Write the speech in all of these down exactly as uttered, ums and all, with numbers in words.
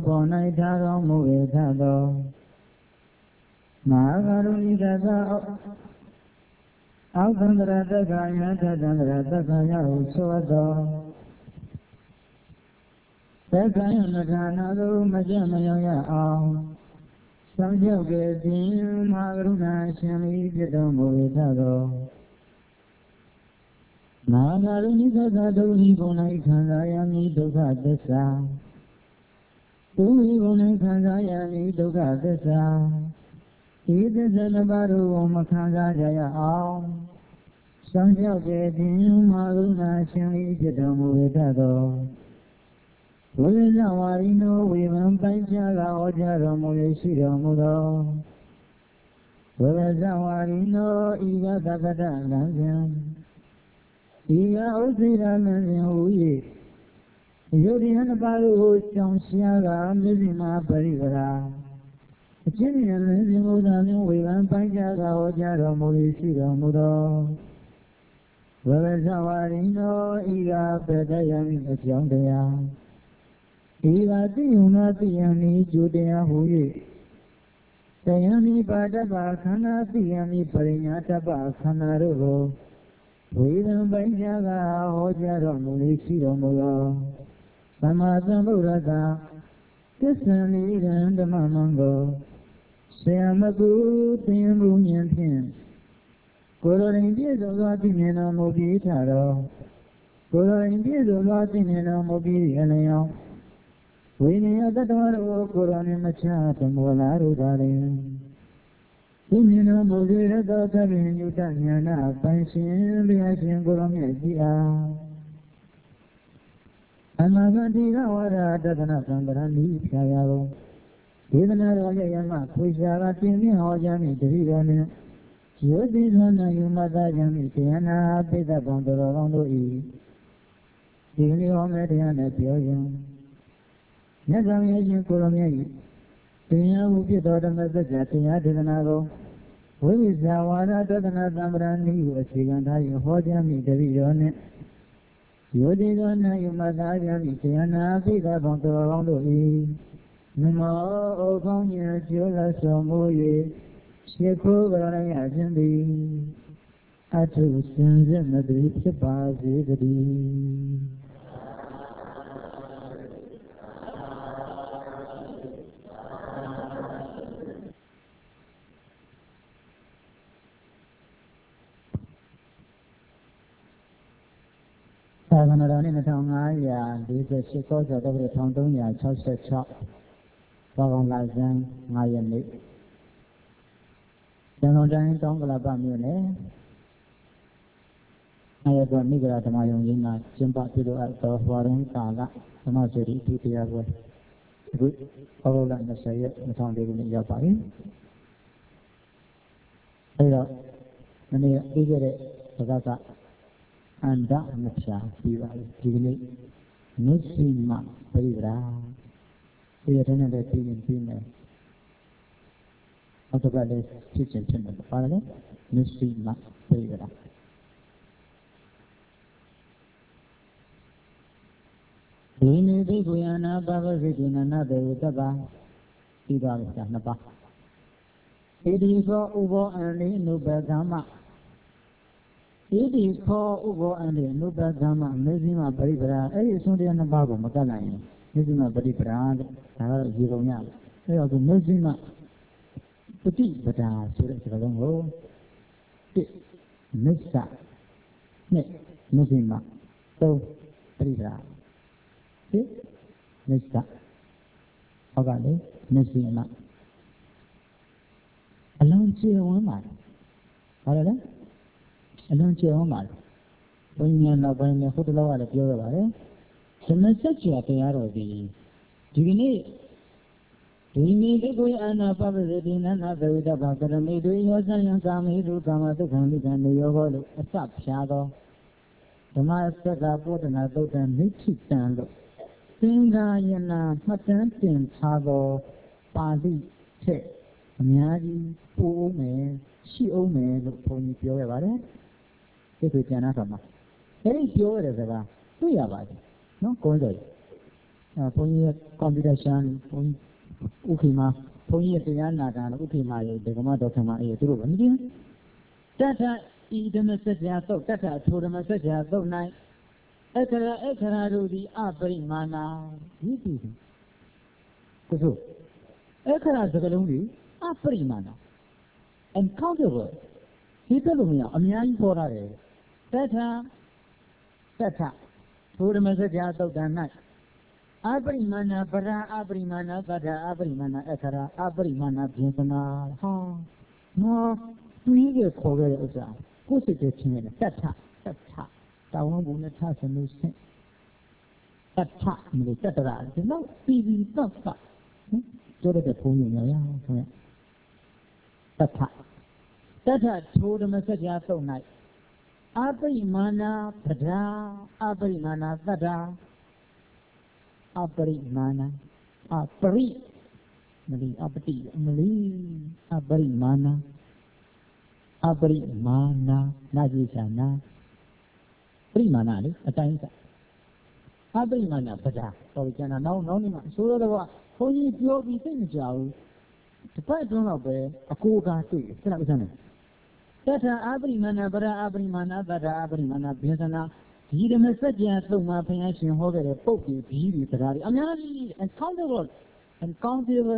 ပေါ်၌ထားတော်မူ၏ထသောမဟာကရုဏိကသောအောက်သန္တရတက္ကယထသန္တရတက္ကယဟုဆိုသောတက္ကယမထာနာသို့မကြမရောက်ရအောင်ဆောင်ကြောက်ခဲ့ခြင်းမဟာကရုဏာရှင်၏ဖြစ်တော်မူ၏ထသောမဟာကရုဏိကသောဒုက္ခိဘုံ၌ခံစားရမည်ဒုက္ခသစ္စာဒုက္ခိဘုံ၌ခံစားရမည်ဒုက္ခသစ္စာဤသစ္စာတစ်ပါးတို့ကိုမခံစားကြရအောင်ဆောင်ကြောက်ခဲ့ခြင်းမဟာကရုဏာရှင်၏ဖြစ်တော်မူ၏ထသောဝိဇ္ဇဝါရိနောဝေဝံပိုင်းခြားကဟောကြားတော်မူ၍ရှိတော်မူသောဝိဇ္ဇဝါရိနောဤကသဗ္ဗတလံစဉ်ဤကဥစ္စေရလံစဉ်ဟူ၍ယုတ်တရားနှစ်ပါးတို့ကိုကြောင်းရှားကမျက်စိမှာပရိပရာအချင်းဉာဏ်လင်းစဉ်ဘုရားမျိုးဝေဝံပိုင်းခြားကဟောကြားတော်မူ၍ရှိတော်မူသောဝိဇ္ဇဝါရိနောဤကပေတယံအကြောင်းတရားဤကတိယုံနာတိယံဤကျိုးတရားဟူ၍တယံဤပါတ္တပါခန္ဓာတိယံဤပရိညာတ္တပါခန္ဓာတို့ကိုဝေဒံပိုင်းခြားကဟောကြားတော်မူ၏ရှိတော်မူသောသမ္မာသမ္ဗုဒ္ဓသာသစ္စာနိရံဓမ္မမံကိုဆရာမကုသင်မှုဉာဏ်ဖြင့်ကိုယ်တော်ရင်ပြည့်စုံသောသိမြင်တော်မူပြီးထတော်ကိုယ်တော်ရင်ပြည့်စုံသောသိမြင်တော်မူပြီးအလျောင်းဝိနည်းတတ္တဝါတို့ကိုယ်တော်နှင့်မချသမောလာတို့သာလျှင်သိမြင်တော်မူစေသောသဗ္ဗညုတဉာဏပိုင်ရှင်ဘုရားရှင်ကိုယ်တော်မြတ်ကြီးအားအမဂတိကဝါဒတသနာသံဃာနိဖြာယကုန်ဒေသနာတော်ရဲ့ယမခွေရှာကတင်ပြဟောကြားမိတတိတော်နှင့်ယောတိသနာယမသာယမိတရားနာပိဿဗံတော်တော်ကောင်းတို့၏ဒီကနေ့ဟောမယ့်တရားနဲ့ပြောရင်မြတ်စွာဘုရားရှင်ကိုယ်တော်မြတ်၏တရားဟုဖြစ်တော်ဓမ္မစကြာတရားဒေသနာကိုဝိဝိဇာဝါဒတသနာသံဃာနိဟုအခြေခံထား၍ဟောကြားမိတတိတော်နှင့်ယောတိသောနာယမသာယမိတရားနာပိဿဗံတော်တော်ကောင်းတို့၏နမောဩကောင်းခြင်းကျိုးလဆောင်မှု၍ရှိခိုးကြရခြင်းသည်အထုစင်စစ်မသည်ဖြစ်ပါစေတည်းသာသနာတော်နှစ်နှစ်ထောင်ငါးရာလေးဆယ်ရှစ်ကောကျော်တော့တစ်ထောင်သုံးရာ၆၆ဘောကောင်လာဇန်ငါးရက်နေ့ကျန်တော်တိုင်းတောင်းကလပမြို့နယ်အဲရတော့မိဂရာဓမ္မယုံကြီးမှာကျင်းပပြုလုပ်အပ်သောဝါရင်ကာလဓမ္မစေတီအထူးတရားပွဲအခုဩဂုတ်လ၂၀ရက်၂၀၀၄ခုနှစ်ရောက်ပါပြီအဲတော့မနေ့ပြီးခဲ့တဲ့ဘဂကအန္တမဖြာပြီးပါပြီဒီကနေ့နုစိမပရိပရာဒီရတဲ့နဲ့လည်းပြီးရင်ပြီးမယ်အောက်တစ်ပတ်လေးဖြစ်ချင်းဖြစ်မယ်ပါလေနုစိမပရိပရာဒီနေ့ဒီကိုယနာပပစိတိနနာတေဝတ္တပါပြီးသွားပြီကြာနှစ်ပါးဣတိသောဥဘောအန္တိနုပကမ္မဣတိခောဥဘောအန္တိနုပကမ္မမေဇိမပရိပရာအဲ့ဒီအစွန်းတရားနှစ်ပါးကိုမကတ်နိုင်ရင်မေဇိမပရိပရာတဲ့ဒါကတော့ရေကုန်ရတယ်အဲ့တော့ဒီမေဇိမပฏิပဒါဆိုတဲ့စကားလုံးကိုတစ်မစ္ဆနှစ်မေဇိမသုံးပရိပရာတစ်မစ္ဆဟုတ်ကဲ့လေမေဇိမအလုံးကျေဝန်းပါတယ်ဟုတ်တယ်အလုံးကျေဝန်းပါတယ်ဘုန်းကြီးနောက်ပိုင်းမှာဟိုတလောကလည်းပြောရပါတယ်ဓမ္မစကြာတရားတော်ဒီဒီကနေ့ဒီနေ့ဒီကိုအာနာပပစေတိနနာသေဝတ္တဘာကရမိတုယောဇံယံကာမိတုကာမတုခံမိခံနေယောဘောလို့အစဖြာသောဓမ္မစက္ကပုဒ္ဒနာသုတ်တံမိခိတံလို့သင်္ဃာယနာမှတ်တမ်းတင်ထားသောပါဠိထက်အများကြီးပို့အောင်မယ်ရှိအောင်မယ်လို့ဘုန်းကြီးပြောရပါတယ်ဒီလိုကျန်တာကမှအဲ့ဒီပြောရတဲ့စကားတွေ့ရပါတယ်နော်ကိုယ်တော်ဘုန်းကြီးရဲ့ကွန်ပျူတာရှမ်းဘုန်းကြီးဥခိမာဘုန်းကြီးရဲ့တရားနာတာဥခိမာရဲ့ဒကမတော်ခမအေးသူတို့ကမကြည့်တထဤဓမ္မစကြာသုတ်တထထိုဓမ္မစကြာသုတ်၌အခရာအခရာတို့သည်အပရိမာဏဒီပြီကိုဆိုအခရာစကလုံးဒီအပရိမာဏ uncountable ဒီကလုံးများအများကြီးပေါ်ရတယ်တထတထထိုဓမ္မစကြာသုတ်တန်၌အပရိမာဏပရာအပရိမာဏသတ္တအပရိမာဏအခရာအပရိမာဏပြင်သနာဟာနော်တွေးရခေါ်ရတဲ့ဥစ္စာကိုယ်စိတ်တည်းချင်းရတယ်တထတထတောင်းဝန်နဲ့ထဆင်းလို့ဆင်းတထမလို့တတရာဒီတော့ပြီးပြီးတော့ပါကျတော့တဲ့ဘုံညများရအောင်ဆိုရတထတထထိုဓမ္မစကြာသုံး၌အပရိမာဏပရာအပရိမာဏသတ္တအပရိမာဏအပရိမလီအပတိမလီအပရိမာဏအပရိမာဏနာကြည့်ချာနာပရိမာဏလေအတိုင်းစားအပရိမာဏပဒါတော်ကျန်တာနောက်နောက်နေ့မှဆိုတော့တော့ဘုန်းကြီးပြောပြီးသိမကြဘူးတပတ်အတွင်းတော့ပဲအကိုကားတွေ့တယ်ဆက်လိုက်စမ်းတယ်တထအပရိမာဏပရာအပရိမာဏသတ္တအပရိမာဏဘေသနာဒီဓမ္မစကြာသုံးမှာဘုရားရှင်ဟောခဲ့တဲ့ပုတ်ပြီးဘီးပြီးတရားတွေအများကြီး uncountable uncountable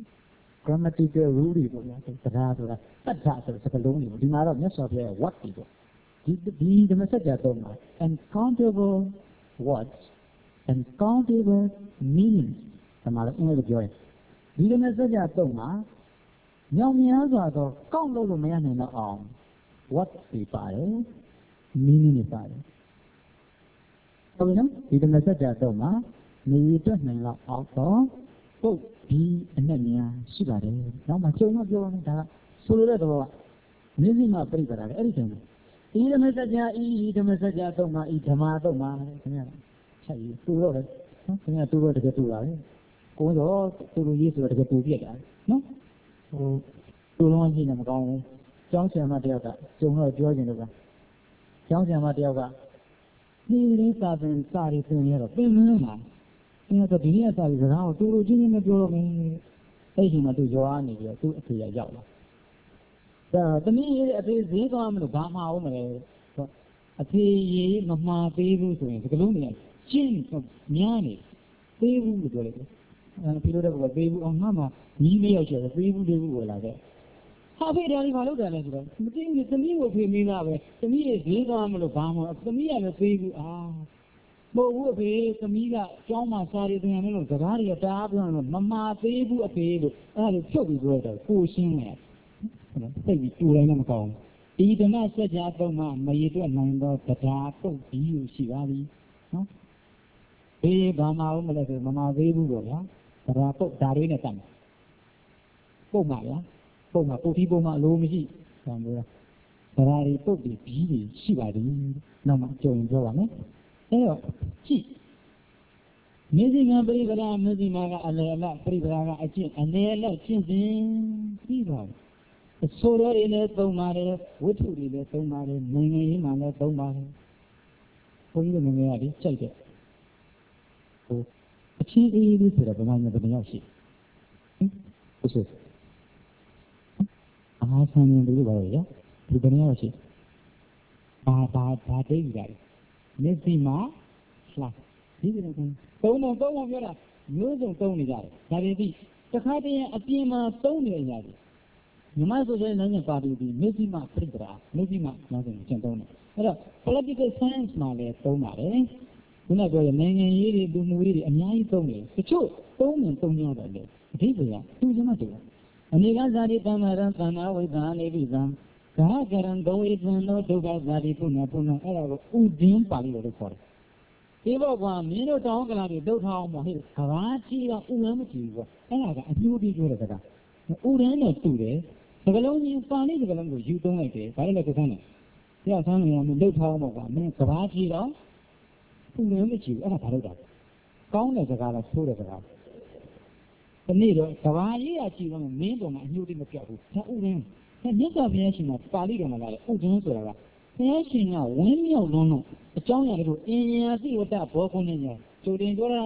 grammatical rule တွေပေါ့ဗျာတရားဆိုတာတတ်တာဆိုစကားလုံးတွေဒီမှာတော့မြတ်စွာဘုရားရဲ့ what တွေပေါ့ဒီဒီဓမ္မစကြာသုံးမှာ uncountable words uncountable meanings ဒါမှလည်းအင်္ဂလိပ်ပြောရင်ဒီဓမ္မစကြာသုံးမှာမြောင်များစွာတော့ကောက်လို့လို့မရနိုင်တော့အောင် what တွေပါတယ် meaning တွေပါတယ်ဟုတ်ပြီနော်ဒီဓမ္မစကြာသုံးမှာနေရတွက်နိုင်တော့အောင်တော့ပုတ်ဒီအနဲ့များရှိပါတယ်နောက်မှကျုံတော့ပြောမယ်ဒါကဆိုလိုတဲ့သဘောကမြင့်မြင့်မှပြိပ္ပာတယ်အဲ့ဒီချိန်မှာဤဓမ္မစကြာဤဓမ္မစကြာသုံးမှာဤဓမ္မသုံးမှာခင်ဗျာချက်ရတူတော့လေနော်ခင်ဗျာတူတော့တကယ်တူတာပဲကိုယ်တော့တူလူကြီးဆိုတော့တကယ်တူပြက်တာနော်ဟိုတူလုံးကြီးနဲ့မကောင်းဘူးကျောင်းဆရာမတယောက်ကကျုံတော့ပြောခြင်းလို့ကကျောင်းဆရာမတယောက်ကဒီလေးစာပင်စာရီသင်ရတော့ပင်မင်းမှာအင်းတော့ဒီနေ့စာရီစကားကိုတူလူချင်းချင်းမပြောတော့မင်းအဲ့ဒီမှာသူရွာနေပြီးတော့သူ့အဖေရရောက်လာဒါသမီးရဲ့အဖေဈေးသွားမလို့ဘာမှအောင်မလဲအဖေရေးမမှားသေးဘူးဆိုရင်ဒီကလုံးနေကျင်းများနေသေးဘူးလို့ပြောလိုက်တယ်အဲဖေလို့တော့ကသေးဘူးအောင်ငါမှညီးလေးရောက်ချင်တယ်သေးဘူးသေးဘူးဝယ်လာခဲ့ဟာဖေတော်လေးဘာလုပ်တယ်လဲဆိုတော့မသိဘူးသမီးကိုဖေမင်းသားပဲသမီးရဲ့ဈေးသွားမလို့ဘာမှသမီးကလည်းသေးဘူးအာမဟုတ်ဘူးအဖေသမီးကကျောင်းမှာစာရီသင်ရတယ်လို့စကားတွေကတအားပြောလို့မမှားသေးဘူးအဖေလို့အဲ့ဒါဖြုတ်ပြီးပြောတော့ကိုရှင်းတယ်သိပြီတူတိုင်းလည်းမကောင်းဘူးဒီဓမ္မစကြာသုံးမှာမရည်တွက်နိုင်တော့တရားပုတ်ပြီးလို့ရှိပါပြီနော်ဘေးဘာမှမလဲဆိုမမှားသေးဘူးပေါ့ဗျာတရားပုတ်ဓာတွေနဲ့တတ်မယ်ပုတ်မှာဗျာပုတ်မှာပုတ်ပြီးပုတ်မှာအလိုမရှိဆံပြောတရားတွေပုတ်ပြီးပြီးပြီးရှိပါသည်နောက်မှကြုံပြောပါမယ်အဲ့တော့ကြည့်မေဇိမပရိပဒါမေဇိမာကအလေအလပရိပဒါကအကျင့်အလေအလကျင့်စဉ်ပြီးပါဘူးအစိုးရတွေလည်းသုံးပါတယ်ဝိထုတွေလည်းသုံးပါတယ်နိုင်ငံရေးမှာလည်းသုံးပါတယ်ဘုန်းကြီးတို့ငယ်ငယ်ကဒီကြိုက်တဲ့ဟိုအချင်းအေးလေးဆိုတော့ဗမာမျိုးဘယ်နှယောက်ရှိဟုတ်ဆိုအားဆန်းနေလို့ပါလေရဒီဘယ်နှယောက်ရှိဘာဘာဘာတိတ်ကြတယ်မျက်စိမှာလှဒီလိုသုံးသုံးတော့သုံးတော့ပြောတာမျိုးစုံသုံးနေကြတယ်ဒါပေမဲ့တခါတည်းအပြင်မှာသုံးနေကြတယ်မြန်မာဆိုတဲ့နိုင်ငံပါတီဒီမျက်စိမှာပြိတ္တာမျက်စိမှာနောက်ဆုံးကျန်သုံးတယ်အဲ့တော့ political science မှာလည်းသုံးပါတယ်ခုနကပြောတဲ့နိုင်ငံရေးတွေလူမှုရေးတွေအများကြီးသုံးတယ်တချို့သုံးရင်သုံးရတယ်လေအဓိပ္ပာယ်ကသူစမတူအနေကဇာတိတမ္မာရံသနာဝိသနေပိသံဒါကရံဘဝိသံသောဒုက္ခဇာတိပုဏ္ဏပုဏ္ဏအဲ့ဒါကိုဥဒင်းပါဠိလိုလို့ခေါ်တယ်ဒီဘောကမင်းတို့တောင်းကလာတွေဒုက္ခအောင်မဟဲ့ကဘာကြီးတော့ဥလမ်းမကြည့်ဘူးပေါ့အဲ့ဒါကအကျိုးပြီးပြောတဲ့စကားဥဒန်းနဲ့တူတယ်စကလုံးကြီးပါဠိစကလုံးကိုယူသုံးလိုက်တယ်ဘာလို့လဲကိုဆန်းတယ်ပြောက်ဆန်းနေအောင်လှုပ်ထားအောင်ပေါ့ကွာမင်းကဘာကြီးတော့ဥလမ်းမကြည့်ဘူးအဲ့ဒါဘာလို့တာကောင်းတဲ့စကားလားဆိုးတဲ့စကားဒီနေ့တော့ကဘာကြီးကကြည့်တော့မင်းတော်မှာအညှို့တိမပြောက်ဘူးဒါဥဒန်းဒါမြတ်စွာဘုရားရှင်ကပါဠိတော်မှာလာတယ်ဥဒန်းဆိုတာကဘုရားရှင်ကဝင်းမြောက်လုံးလုံးအကြောင်းအရာတွေကိုအင်ညာသိဝတ္တဘောကုန်းနဲ့ညာကျိုတင်ပြောတာနော်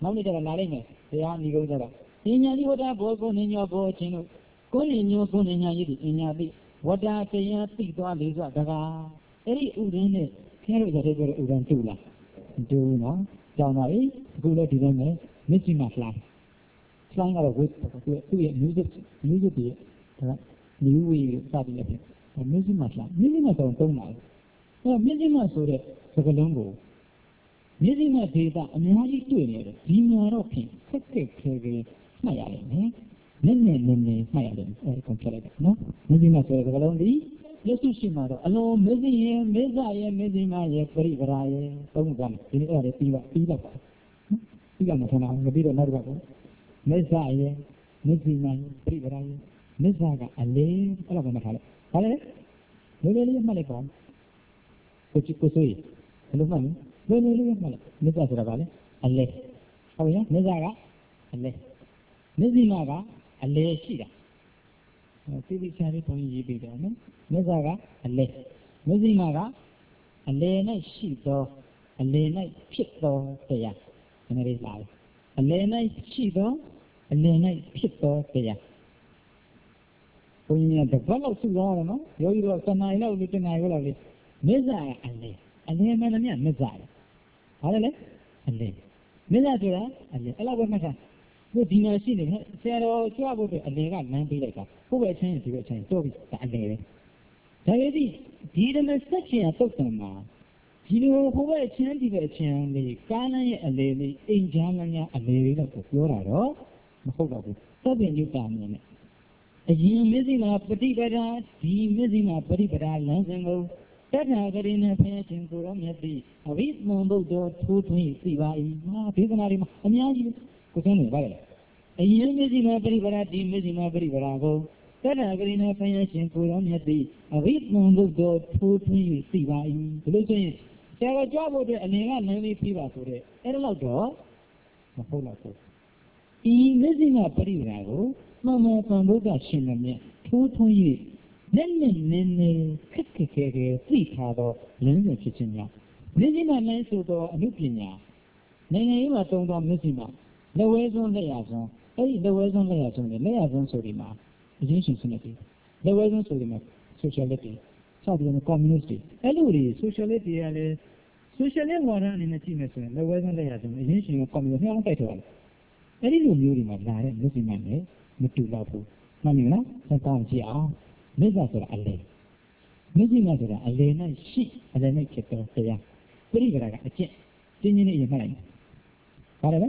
နောက်နေ့ကျတော့လာလိုက်မယ်တရားညီကုန်းကြတော့အညာတိဝတ္တဘောကိုနေညောဘောချင်းတို့ကိုနေညောကိုနေညာရည်ဒီအညာတိဝတ္တတရားသိသွားလေစွာတကားအဲ့ဒီဥဒင်းနဲ့ခဲလို့ရတဲ့ပြောတဲ့ဥဒင်းတူလားတူနော်ကြောင်းပါပြီအခုလည်းဒီတိုင်းပဲမျက်စိမှာလှိုင်းလှိုင်းကတော့ဝိသူ့ရဲ့ music music တွေဒါက new way စသည်အဖြစ်မျက်စိမှာလှိုင်းမျက်စိမှာတော့တုံးပါလေအဲ့မျက်စိမှာဆိုတဲ့စကားလုံးကိုမျက်စိမှာဒေတာအများကြီးတွေ့နေတယ်ဒီမှာတော့ဖြင့်ခက်ခက်ခဲခဲမှတ်ရတယ်နော်နည်းနည်းနည်းနည်းမှတ်ရတယ်အဲ့ဒါကိုပြလိုက်တယ်နော်မျက်စိမှာဆိုတဲ့စကားလုံးဒီယေရှုရှိမှာတော့အလုံးမေဇိယေမေဇယေမေဇိမယေပရိပရာယေသုံးခုကနေဒီနေ့အဲ့ဒါပြီးပါပြီးတော့ပါပြီးတော့မထနာမပြီးတော့နောက်တစ်ခါပေါ့မေဇယေမေဇိမယေပရိပရာယေမေဇကအလေးအဲ့ဒါပဲမှတ်ထားလိုက်ဟာလေလေးလေးလေးမှတ်လိုက်ပါကိုချစ်ကိုဆိုးဘယ်လိုမှတ်လဲလေးလေးလေးမှတ်လိုက်မေဇဆိုတာကလေအလေးဟုတ်ရဲ့မေဇကအလေးမေဇိမကအလေးရှိတာသိသိချာလေးဘုန်းကြီးရေးပေးတယ်နော်မေဇကအလဲမေဇိမာကအလဲ၌ရှိသောအလဲ၌ဖြစ်သောတရားနည်းနည်းလေးလာအလဲ၌ရှိသောအလဲ၌ဖြစ်သောတရားဘုန်းကြီးကတပတ်လောက်စုသွားတယ်နော်ယောဂီတို့စနေလောက်လို့တနင်္ဂနွေလောက်လေးမေဇကအလဲအလဲမှန်တယ်မြတ်မေဇတယ်ဟာလေအလဲမေဇဆိုတာအလဲအဲ့လောက်ပဲမှတ်ထားဒီဒီမှာရှိနေတယ်ဆရာတော်ကြွဖို့အတွက်အလဲကလမ်းပေးလိုက်တာကိုယ့်ပဲချင်းဒီပဲချင်းတော့ပြီးအလဲပဲဒါပေမဲ့ဒီဓမ္မစက်ချင်တုတ်တံမှာဒီလိုဟိုဘက်ချင်းဒီဘက်ချင်းလေးကားလမ်းရဲ့အလဲလေးအိမ်ချမ်းလမ်းရဲ့အလဲလေးတော့ပြောတာတော့မဟုတ်တော့ဘူးသဗ္ဗညုတာမြင်နဲ့အရင်မျက်စိမှာပฏิပဒါဒီမျက်စိမှာပฏิပဒါလမ်းစဉ်ကိုတထဂရိနဲ့ဖျက်ခြင်းကိုရောမျက်စိအဘိဓမ္မာဘုဒ္ဓထိုးထွင်းသိပါ၏ဟာဒေသနာတွေမှာအများကြီးကိုယ်ဆုံးနေပါလေအရင်မျက်စိမှာပฏิပဒါဒီမျက်စိမှာပฏิပဒါကိုတထဂရိနဲ့ဖျက်ခြင်းကိုရောမျက်စိအဘိဓမ္မာဘုဒ္ဓထိုးထွင်းသိပါ၏ဘယ်လိုဆိုရင်ဆရာကကြွဖို့အတွက်အနေကလမ်းလေးပြီးပါဆိုတဲ့အဲ့ဒါတော့မဟုတ်တော့ဘူးဤမျက်စိမှာပฏิပဒါကိုမှန်မှန်တန်ဖို့ကရှင်နေမြဲထိုးထွင်း၍နည်းနည်းနည်းနည်းခက်ခက်ခဲခဲသိထားတော့လင်းနေဖြစ်ခြင်းများမျက်စိမှာလမ်းဆိုတော့အမှုပညာနိုင်ငံရေးမှာတုံးတော့မျက်စိမှာလက်ဝဲစွန်းလက်ရစွန်းအဲ့ဒီလက်ဝဲစွန်းလက်ရစွန်းနဲ့လက်ရစွန်းဆိုဒီမှာအချင်းချင်းစနစ်တွေလက်ဝဲစွန်းဆိုဒီမှာ sociality စသည်ဖြင့် communist အဲ့လိုတွေ sociality ကလည်း socialist ဝါဒအနေနဲ့ကြည့်မယ်ဆိုရင်လက်ဝဲစွန်းလက်ရစွန်းအချင်းချင်း communist နှစ်အောင်တိုက်ထွက်လာတယ်အဲ့ဒီလိုမျိုးတွေမှာလာတဲ့မျက်စိမှာလည်းမတူတော့ဘူးမှန်ပြီနော်စကောင်းကြည့်အောင်မေဇဆိုတာအလဲမေဇိမဆိုတာအလဲနဲ့ရှိအလဲနဲ့ဖြစ်တော့တရားပရိပဒါကအကျင့်ကျင်းချင်းလေးအရင်မှတ်လိုက်ပါဘာလဲ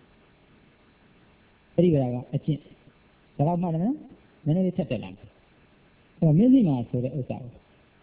ပရိပဒါကအကျင့်ဒါတော့မှတ်တယ်နော်နည်းနည်းလေးထပ်တက်လာတယ်အဲမေဇိမဆိုတဲ့ဥစ္စာကို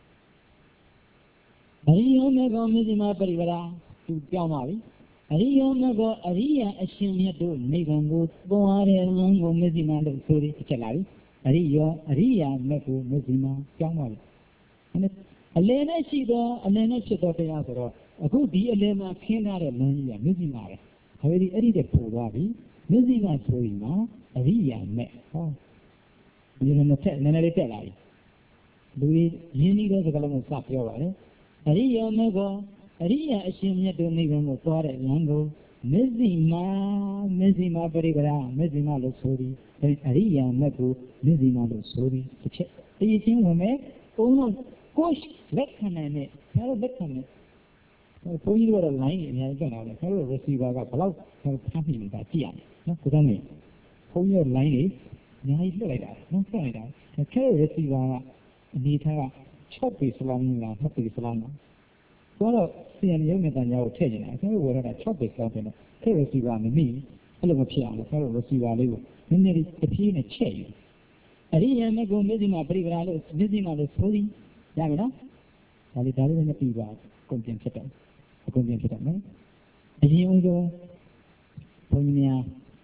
အရိယောမေကောမေဇိမပရိပဒါသူပြောင်းပါပြီအရိယောမေကောအရိယအရှင်မြတ်တို့နိဗ္ဗာန်ကိုသွားတဲ့လမ်းကိုမေဇိမလို့ဆိုပြီးချက်လာပြီအရိယောအရိယာမက်ကိုမေဇိမကြောင်းပါလေအလယ်နဲ့ရှိတော့အလယ်နဲ့ဖြစ်တော့တရားဆိုတော့အခုဒီအလယ်မှာခင်းထားတဲ့လမ်းကြီးကမေဇိမပဲဒါပေမဲ့အဲ့ဒီတဲ့ပို့သွားပြီမေဇိမဆိုရင်မှာအရိယာမက်ဟောဒီလိုနဲ့တက်နည်းနည်းလေးတက်လာပြီလူရင်းနှီးတဲ့စကားလုံးကိုစပြောပါလေအရိယာမက်ကအရိယာအရှင်မြတ်တို့နိဗ္ဗာန်ကိုသွားတဲ့လမ်းကိုမေဇိမမေဇိမပရိပဒါမေဇိမလို့ဆိုပြီးအရိယာမက်ကိုမေဇိမလို့ဆိုပြီးတစ်ချက်အရင်ချင်းဝင်မယ်ဘုန်းတော်ကိုယ်လက်ခံနိုင်တဲ့ဆရာတို့လက်ခံတဲ့ဘုန်းကြီးတို့ကတော့ line အများကြီးကြက်လာတယ်ဆရာတို့ receiver ကဘယ်လောက်ဖမ်းမိနေတာကြည့်ရတယ်နော်ကိုယ်တော်နေဘုန်းကြီးတို့ line တွေအများကြီးလွှတ်လိုက်တာနော်လွှတ်လိုက်တာဆရာတို့ receiver ကအနေထားက၆ပေစလောင်းလား၂ပေစလောင်းလားဆိုတော့စီယန်ရုပ်နဲ့တန်ကြားကိုထည့်နေတာဆရာတို့ဝယ်ရတာ၆ပေစလောင်းတယ်နော်ထည့် receiver မမိအဲ့လိုမဖြစ်အောင်ဆရာတို့ receiver လေးကိုနည်းနည်းလေးတစ်ပြေးနဲ့ချက်ယူအရိယာမက်ကိုမေဇိမပရိပဒါလို့မေဇိမလို့ဆိုပြီးရပြီနော်ဒါလေးဒါလေးလည်းပြီးပါကုန်ပြင်ဖြစ်တယ်အကုန်ပြင်ဖြစ်တယ်နော်အရင်ဦးဆုံးဘုန်းကြီးများ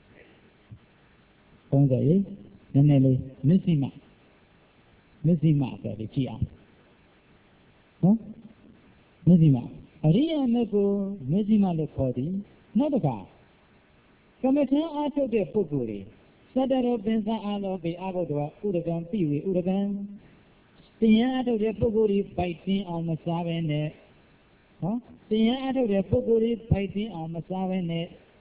ဘုန်းကြီးနည်းနည်းလေးမေဇိမမေဇိမဆိုပြီးကြည့်အောင်နော်မေဇိမအရိယာမက်ကိုမေဇိမလို့ခေါ်သည်နောက်တစ်ခါကမ္မထံအားထုတ်တဲ့ပုဂ္ဂိုလ်တွေသတ္တရောပင်စအားလောပေအာဘုဒ္ဓဝဥဒကံပိဝေဥဒကံတရားအထုတ်တဲ့ပုဂ္ဂိုလ်တွေပိုက်တင်းအောင်မစားဘဲနဲ့ဟောတရားအထုတ်တဲ့ပုဂ္ဂိုလ်တွေပိုက်တင်းအောင်မစားဘဲနဲ့အ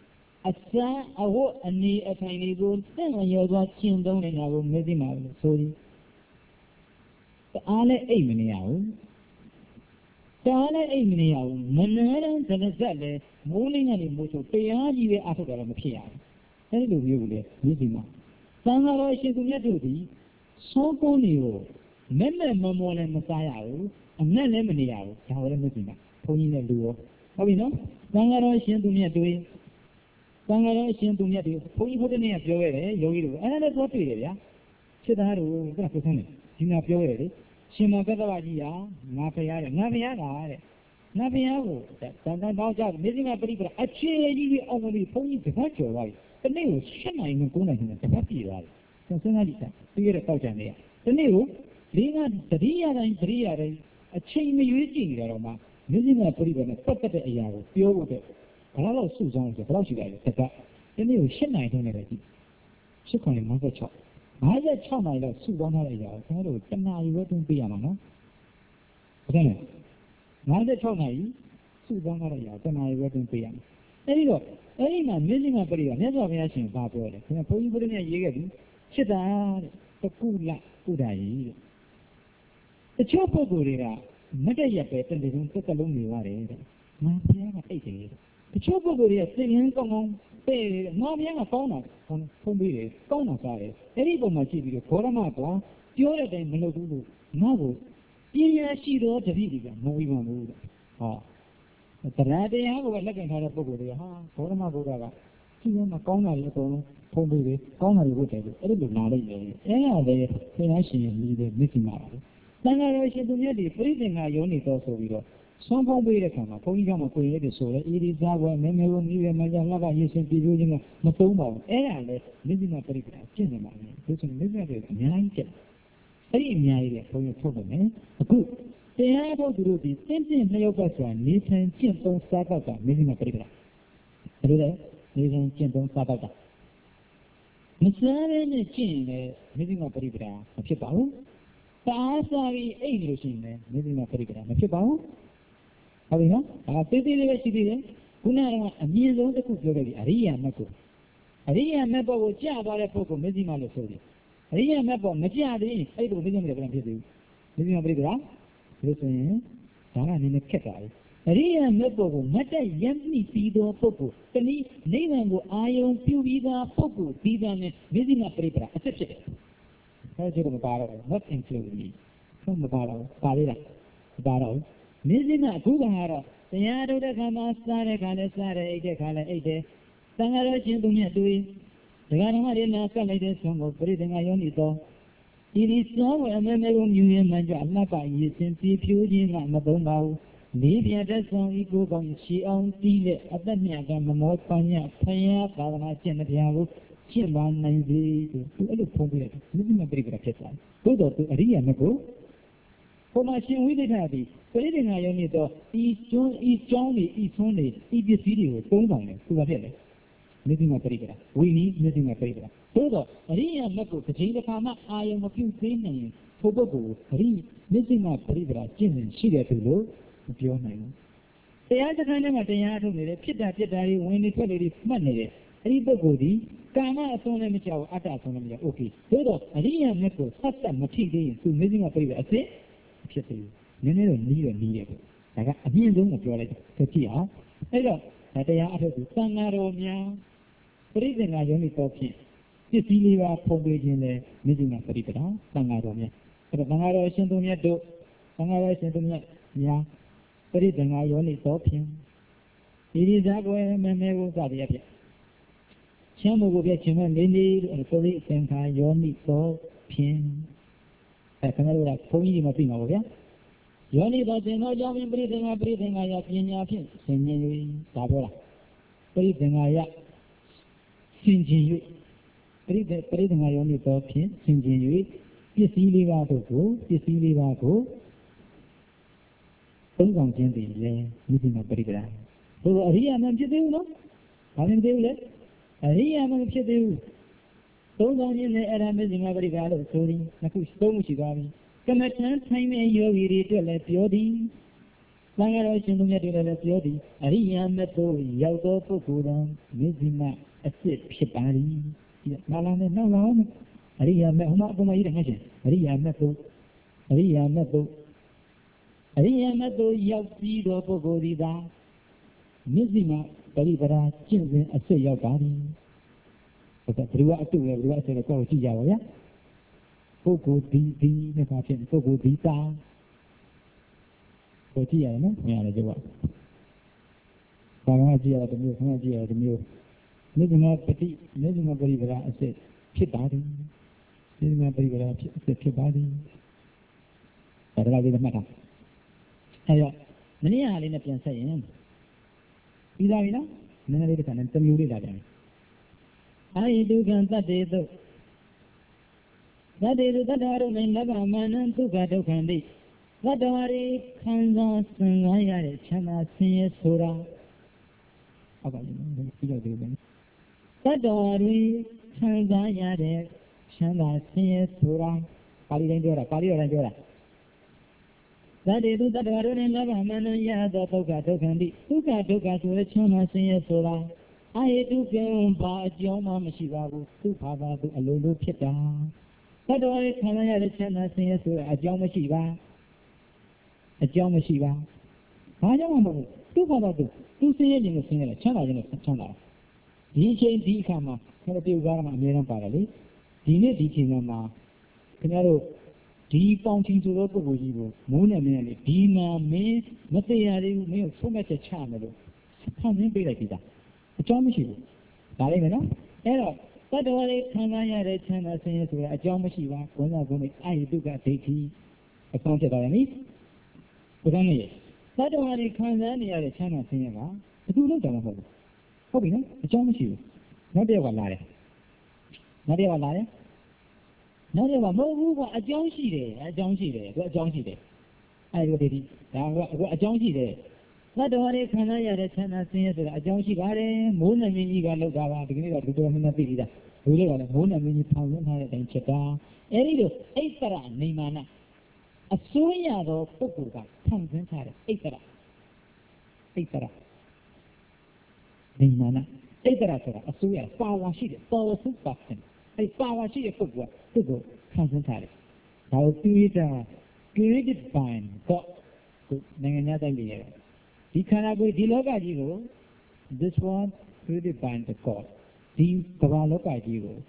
အစာအဝတ်အနေအထိုင်တွေကိုသင်ရောသွားကျင့်သုံးနေတာကိုမျက်စိမှာဆိုရင်တအားလည်းအိတ်မနေရဘူးတအားလည်းအိတ်မနေရဘူးမနှဲတဲ့ဇလဇက်လည်းမိုးလေးနဲ့မိုးချိုတရားကြီးပဲအားထုတ်တာလည်းမဖြစ်ရဘူးအဲဒီလိုမျိုးကိုလေမျက်စိမှာသံဃာတော်ရှင်သူမြတ်တို့ဒီသောကုန်းတွေကိုမဲ့မဲ့မောမောလည်းမစားရဘူးအနက်လည်းမနေရဘူးဒါလည်းမျက်စိမှာဘုန်းကြီးနဲ့လူရောဟုတ်ပြီနော်သံဃာတော်ရှင်သူမြတ်တွေသံဃာတော်ရှင်သူမြတ်တွေဘုန်းကြီးဘုရားနဲ့ပြောခဲ့တယ်ယောဂီတို့အဲ့ဒါလည်းသွားတွေ့တယ်ဗျာစစ်သားတို့ကဆိုဆန်းတယ်ဒီမှာပြောခဲ့တယ်လေရှင်မောကတ္တဝကြီးဟာငါဖရားတဲ့ငါဖရားကတဲ့ငါဖရားကိုတန်တန်ပေါင်းကြမျက်စိမှာပြိပရာအခြေကြီးပြီးအောင်လို့ဘုန်းကြီးတပတ်ကျော်သွားပြီတနေ့ကိုရှစ်နိုင်နဲ့ကိုးနိုင်နဲ့တပတ်ပြည့်သွားတယ်စဉ်းစားကြည့်တာပြီးရတဲ့တောက်ကြံတွေကတနေ့ကိုလေးကတတိယတိုင်းတတိယတိုင်းအချိန်မရွေးကြည့်နေတာတော့မှမျက်စိမှာပြိပရာနဲ့ပတ်သက်တဲ့အရာကိုပြောဖို့တဲ့ဘယ်လောက်စုဆောင်ဆိုဘယ်လောက်ရှိလိုက်လဲတပတ်ဒီနေ့ကိုရှစ်နိုင်ထုံးနေတယ်ကြည့်ရှစ်ခွန်လေးငါး၆ ငါး၆နိုင်လောက်စုပေါင်းထားတဲ့အရာကိုကျွန်တော်တို့တနာရီပဲတွန်းပေးရမှာနော်ဟုတ်တယ်ငါး၆နိုင်စုပေါင်းထားတဲ့အရာတနာရီပဲတွန်းပေးရမှာအဲဒီတော့အဲ့ဒီမှာမျက်စိမှာပြိရမြတ်စွာဘုရားရှင်ဘာပြောလဲခင်ဗျဘုန်းကြီးဘုရားနဲ့ရေးခဲ့ပြီရှစ်တာတကုလကုဒာကြီးတဲ့တချို့ပုဂ္ဂိုလ်တွေကမတည့်ရက်ပဲတနေ့လုံးတစ်လုံးနေရတယ်တဲ့ငါဘုရားကအိတ်တယ်တချို့ပုဂ္ဂိုလ်တွေကစိတ်ရင်းကောင်းကောင်းပဲငါဘုရားကကောင်းတာဖုံးပြီးတယ်ကောင်းတာစားတယ်အဲ့ဒီပုံမှာကြည့်ပြီးတော့ဘောရမကွာပြောတဲ့အတိုင်းမလုပ်ဘူးလို့ငါ့ကိုပြင်းရရှိတော့တတိတွေကမဝေဖန်ဘူးတဲ့ဟောတရားတရားကိုပဲလက်ခံထားတဲ့ပုဂ္ဂိုလ်တွေကဟာဘောရမဘုရားကဒီလိုမှကောင်းတာလည်းအကုန်လုံးဖုံးပြီးတယ်ကောင်းတာတွေဟုတ်တယ်လို့အဲ့ဒီလိုနားလိုက်တယ်အဲ့ဒါလည်းဘုရားရှင်ရဲ့lýတဲ့မျက်စိမှာပါပဲသံဃာတော်ရှင်သူမြတ်တွေပြိဋ္ဌင်္ဂါယောနေတော်ဆိုပြီးတော့ဆွမ်းဖုံးပေးတဲ့ခါမှာဘုန်းကြီးကမှကိုယ်ရဲ့တည်းဆိုလဲအေဒီစားပွဲမဲမဲကိုမြည်ရမှကြောင့်လက်ကရေရှင်ပြည်ပြင်းခြင်းကမသုံးပါဘူးအဲ့ဒါလည်းမြစ်စိမပြိဋ္ဌာကျင့်နေပါလေဒီဆိုမြစ်စိမတွေအများကြီးကျက်အဲ့ဒီအများကြီးလေဘုန်းကြီးထုတ်တယ်မယ်အခုတရားထုတ်သူတို့ဒီသင်္ဖြင့်နှစ်ယောက်ကဆိုတာနေထိုင်ကျင့်သုံးစားတော့တာမြစ်စိမပြိဋ္ဌာဘယ်လိုလဲနေထိုင်ကျင့်သုံးစားတော့တာမစားရနဲ့ကျင့်ရင်လည်းမြစ်စိမပြိဋ္ဌာမဖြစ်ပါဘူးစားစားပြီးအိတ်လို့ရှိရင်လည်းမြစ်စိမပြိဋ္ဌာမဖြစ်ပါဘူးဟုတ်ပြီနော်ဒါသေးသေးလေးပဲရှိသေးတယ်ခုနကအမြင့်ဆုံးတစ်ခုပြောခဲ့ပြီအရိယာမက်ကိုအရိယာမက်ပေါ်ကိုကြာသွားတဲ့ပုဂ္ဂိုလ်မျက်စိမှလို့ဆိုတယ်အရိယာမက်ပေါ်မကြာသေးရင်အဲ့ဒီလိုမျက်စိမှလည်းပြန်ဖြစ်သေးဘူးမျက်စိမှပြိတ္တာလို့ဆိုရင်ဒါကနည်းနည်းခက်တာလေအရိယာမက်ပေါ်ကိုမတ်တက်ရမ်းမိပြီးသောပုဂ္ဂိုလ်တနည်းနိဗ္ဗာန်ကိုအာယုံပြုပြီးသားပုဂ္ဂိုလ်ဒီသားနဲ့မျက်စိမှပြိတ္တာအစစ်ဖြစ်တယ်အဲဒီလိုမပါတော့ not include me ဆုံးမပါတော့ပါသေးလားမပါတော့မျက်စိမှအခုကတော့တရားထုတ်တဲ့ခါမှာစားတဲ့ခါလည်းစားတယ်အိတ်တဲ့ခါလည်းအိတ်တယ်သံဃာတော်ရှင်သူမြတ်တွေဒကာတော်မတွေနာကပ်လိုက်တဲ့ဆုံးကိုပြိတ္တငါယောနိတော်ဒီဒီစောဝအမဲမဲကိုမြူရင်မှကြအလှပရည်စင်ပြေဖြိုးခြင်းကမသုံးပါဘူးလေးပြတဲ့ဆုံးဤကိုကောင်းရှီအောင်တီးတဲ့အသက်မြတ်ကမမောပညာဖယားသာသနာကျင့်တရားကိုရှင်းပါနိုင်စေသူအဲ့လိုဖုံးပြတယ်ဒီမှာပြိတ္တဖြစ်သွားတယ်သို့တော်သူအရိယာမကိုဘုမရှင်ဝိသေထသည်ပြိတ္တငါယောနိတော်ဤကျွန်းဤကျောင်းတွေဤသွန်းတွေဤပစ္စည်းတွေကိုသုံးဆောင်တယ်သူကဖြစ်တယ်မျက်စိမှာပြိတ္တာဝိနည်းမျက်စိမှာပြိတ္တာသို့တော့အရိယာမက်ကိုတစ်ချိန်တစ်ခါမှအာယုံမပြုသေးနိုင်ရင်ထိုပုဂ္ဂိုလ်အရိမျက်စိမှာပြိတ္တာကျင့်နေရှိတယ်သူလို့မပြောနိုင်ဘူးတရားစခန်းထဲမှာတရားထုတ်နေတယ်ဖြစ်တာဖြစ်တာတွေဝင်နေထွက်နေတွေမှတ်နေတယ်အဲ့ဒီပုဂ္ဂိုလ်ဒီကာမအဆုံးလည်းမကြောက်အတ္တအဆုံးလည်းမကြောက်โอเคသို့တော့အရိယာမက်ကိုဆက်ဆက်မထိသေးရင်သူမျက်စိမှာပြိတ္တာအစစ်ဖြစ်သေးတယ်နည်းနည်းတော့နီးတော့နီးတယ်ပေါ့ဒါကအမြင့်ဆုံးကိုပြောလိုက်တယ်ကြည့်အောင်အဲ့တော့တရားအထုတ်သူသံဃာတော်များပြိတ္တငါယောနိတော်ဖြင့်ပစ္စည်းလေးပါဖုံးပေးခြင်းလည်းမြင့်မြတ်ပြိတ္တာသံဃာတော်များအဲ့တော့သံဃာတော်ရှင်သူမြတ်တို့သံဃာတော်ရှင်သူမြတ်များပြိတ္တငါယောနိတော်ဖြင့်ဒီဒီဇာကွယ်မဲမဲကိုစသည်အဖြစ်ချမ်းမို့ကိုပြခြင်းမဲ့လေးလေးလို့ဆိုပြီးသင်္ခါယောနိတော်ဖြင့်အဲသံဃာတော်ကဘုန်းကြီးတွေမသိမှာပေါ့ဗျာယောနိတော်သင်တော်ကြောင့်ပြိတ္တငါပြိတ္တငါယပညာဖြင့်ဆင်ញင်၍ဒါပြောတာပြိတ္တငါယဆင်ခြင်၍ပြိတ္တပြိတ္တငါယောနိတော်ဖြင့်ဆင်ခြင်၍ပစ္စည်းလေးပါးတို့ကိုပစ္စည်းလေးပါးကိုသုံးဆောင်ခြင်းတည်းလည်းမြစ်မှာပြိတ္တာဘုရားအရိယာမဖြစ်သေးဘူးနော်ဘာဖြစ်သေးဘူးလဲအရိယာမဖြစ်သေးဘူးသုံးဆောင်ခြင်းလည်းအဲ့ဒါမြစ်မှာပြိတ္တာလို့ဆိုရင်နှစ်ခုသုံးခုရှိသွားပြီကမ္မထံထိုင်မဲ့ယောဂီတွေအတွက်လည်းပြောသည်သံဃာတော်ရှင်သူမြတ်တွေလည်းပြောသည်အရိယာမတ်တို့ရောက်သောပုဂ္ဂိုလ်တော်မြင့်စီမအစစ်ဖြစ်ပါသည်ဒီနာလာနဲ့နောက်လာအောင်အရိယာမတ်ဟိုမှာအပေါ်မှာရေးတယ်ငါရှင်အရိယာမတ်တို့အရိယာမတ်တို့အရိယာမတ်တို့ရောက်ပြီးသောပုဂ္ဂိုလ်သည်သာမြင့်စီမပရိပရာကျင့်စဉ်အစစ်ရောက်ပါသည်ဟုတ်ကဲ့ဘယ်လိုအတူလဲဘယ်လိုအစစ်လဲကိုယ်ကြည့်ကြပါဗျာပုဂ္ဂိုလ်ဒီဒီနဲ့ပါဖြစ်ပုဂ္ဂိုလ်ဒီတာကိုကြည့်ရတယ်နော်မရတယ်ကြပါဘာမှကြည့်ရတယ်တမျိုးဆန်းကြည့်ရတယ်တမျိုးမြင့်စီမပတိမြင့်စီမပရိပရာအစစ်ဖြစ်ပါသည်မြင့်စီမပရိပရာဖြစ်အစစ်ဖြစ်ပါသည်ဒါကလည်းမှတ်တာအဲတော့မနေ့ကလေးနဲ့ပြန်ဆက်ရင်ပြီးသားပြီနော်နည်းနည်းလေးတစ်ခါနဲ့တမျိုးလေးလာပြန်အာယိဒုက္ခံတတ္တေသုတတ္တေသုတတ္တဝရုံလဘမနံဒုက္ခဒုက္ခံတိတတ္တဝရီခံစားဆင်ကားရတဲ့ချမ်းသာဆင်းရဲဆိုတာဟုတ်ပါပြီပြီးတော့ဒီပဲတတ္တဝရီခံစားရတဲ့ချမ်းသာဆင်းရဲဆိုတာပါဠိတိုင်းပြောတာပါဠိတော်တိုင်းပြောတာသတ္တေသူတတ္တဝါတို့နဲ့လောဘမနရသောဒုက္ခဒုက္ခတိဒုက္ခဒုက္ခဆိုတဲ့ချမ်းသာဆင်းရဲဆိုတာအာဟိတုကံဘာအကြောင်းမှမရှိပါဘူးသူဘာသာသူအလိုလိုဖြစ်တာတတ္တဝါတွေခံရတဲ့ချမ်းသာဆင်းရဲဆိုတဲ့အကြောင်းမရှိပါအကြောင်းမရှိပါဘာကြောင့်မှမဟုတ်သူဘာသာသူသူဆင်းရဲခြင်းကိုဆင်းရဲတယ်ချမ်းသာခြင်းကိုချမ်းသာဒီအချိန်ဒီအခါမှာကျွန်တော်ပြောကားမှာအများအားပါတယ်လေဒီနေ့ဒီချိန်မှာခင်ဗျားတို့ဒီပေါင်းချင်းဆိုတော့ပုဂ္ဂိုလ်ကြီးကိုမိုးနဲ့မင်းနဲ့ဒီမှာမင်းမသိရသေးဘူးမင်းကိုဆုံးမချက်ချမယ်လို့ဖန်ဆင်းပေးလိုက်ပြီသားအကြောင်းမရှိဘူးဒါလေးမယ်နော်အဲ့တော့တတ္တဝါတွေခံစားရတဲ့ချမ်းသာဆင်းရဲဆိုတာအကြောင်းမရှိပါဘုန်းတော်ဘုန်းကြီးအာယုတုကဒိဋ္ဌိအကောင်းဖြစ်သွားတယ်နိဘုရားနေတတ္တဝါတွေခံစားနေရတဲ့ချမ်းသာဆင်းရဲကဘယ်သူလို့တောင်မဟုတ်ဘူးဟုတ်ပြီနော်အကြောင်းမရှိဘူးနောက်တစ်ယောက်ကလာတယ်နောက်တစ်ယောက်ကလာတယ်နောက်တော့မဟုတ်ဘူးကအကြောင်းရှိတယ်အကြောင်းရှိတယ်သူအကြောင်းရှိတယ်အဲဒီဒီဒါကအကြောင်းရှိတယ်သတ္တဝါတွေခံစားရတဲ့ချမ်းသာဆင်းရဲဆိုတာအကြောင်းရှိပါတယ်မိုးနဲ့မင်းကြီးကလောက်တာပါဒီကနေ့တော့ဒီတော်များများသိပြီလားဒီလိုကလည်းမိုးနဲ့မင်းကြီးဖောင်ရင်းထားတဲ့အတိုင်းဖြစ်တာအဲဒီလိုအိတ်တရနေမာနအစိုးရသောပုဂ္ဂိုလ်ကဖန်ဆင်းထားတဲ့အိတ်တရအိတ်တရနေမာနအိတ်တရဆိုတာအစိုးရပါဝါရှိတယ် powerful person အဲပါဝါရှိတဲ့ပုဂ္ဂိုလ်ကသူ့ကိုခံစားထားတယ်။ဒါကိုတွေ့တာ created by God နိုင်ငံသားတိုင်းပြည်ရဲ့ဒီခန္ဓာကိုယ်ဒီလောကကြီးကို this one created by the God ဒီကမ္ဘာလောကကြီးကို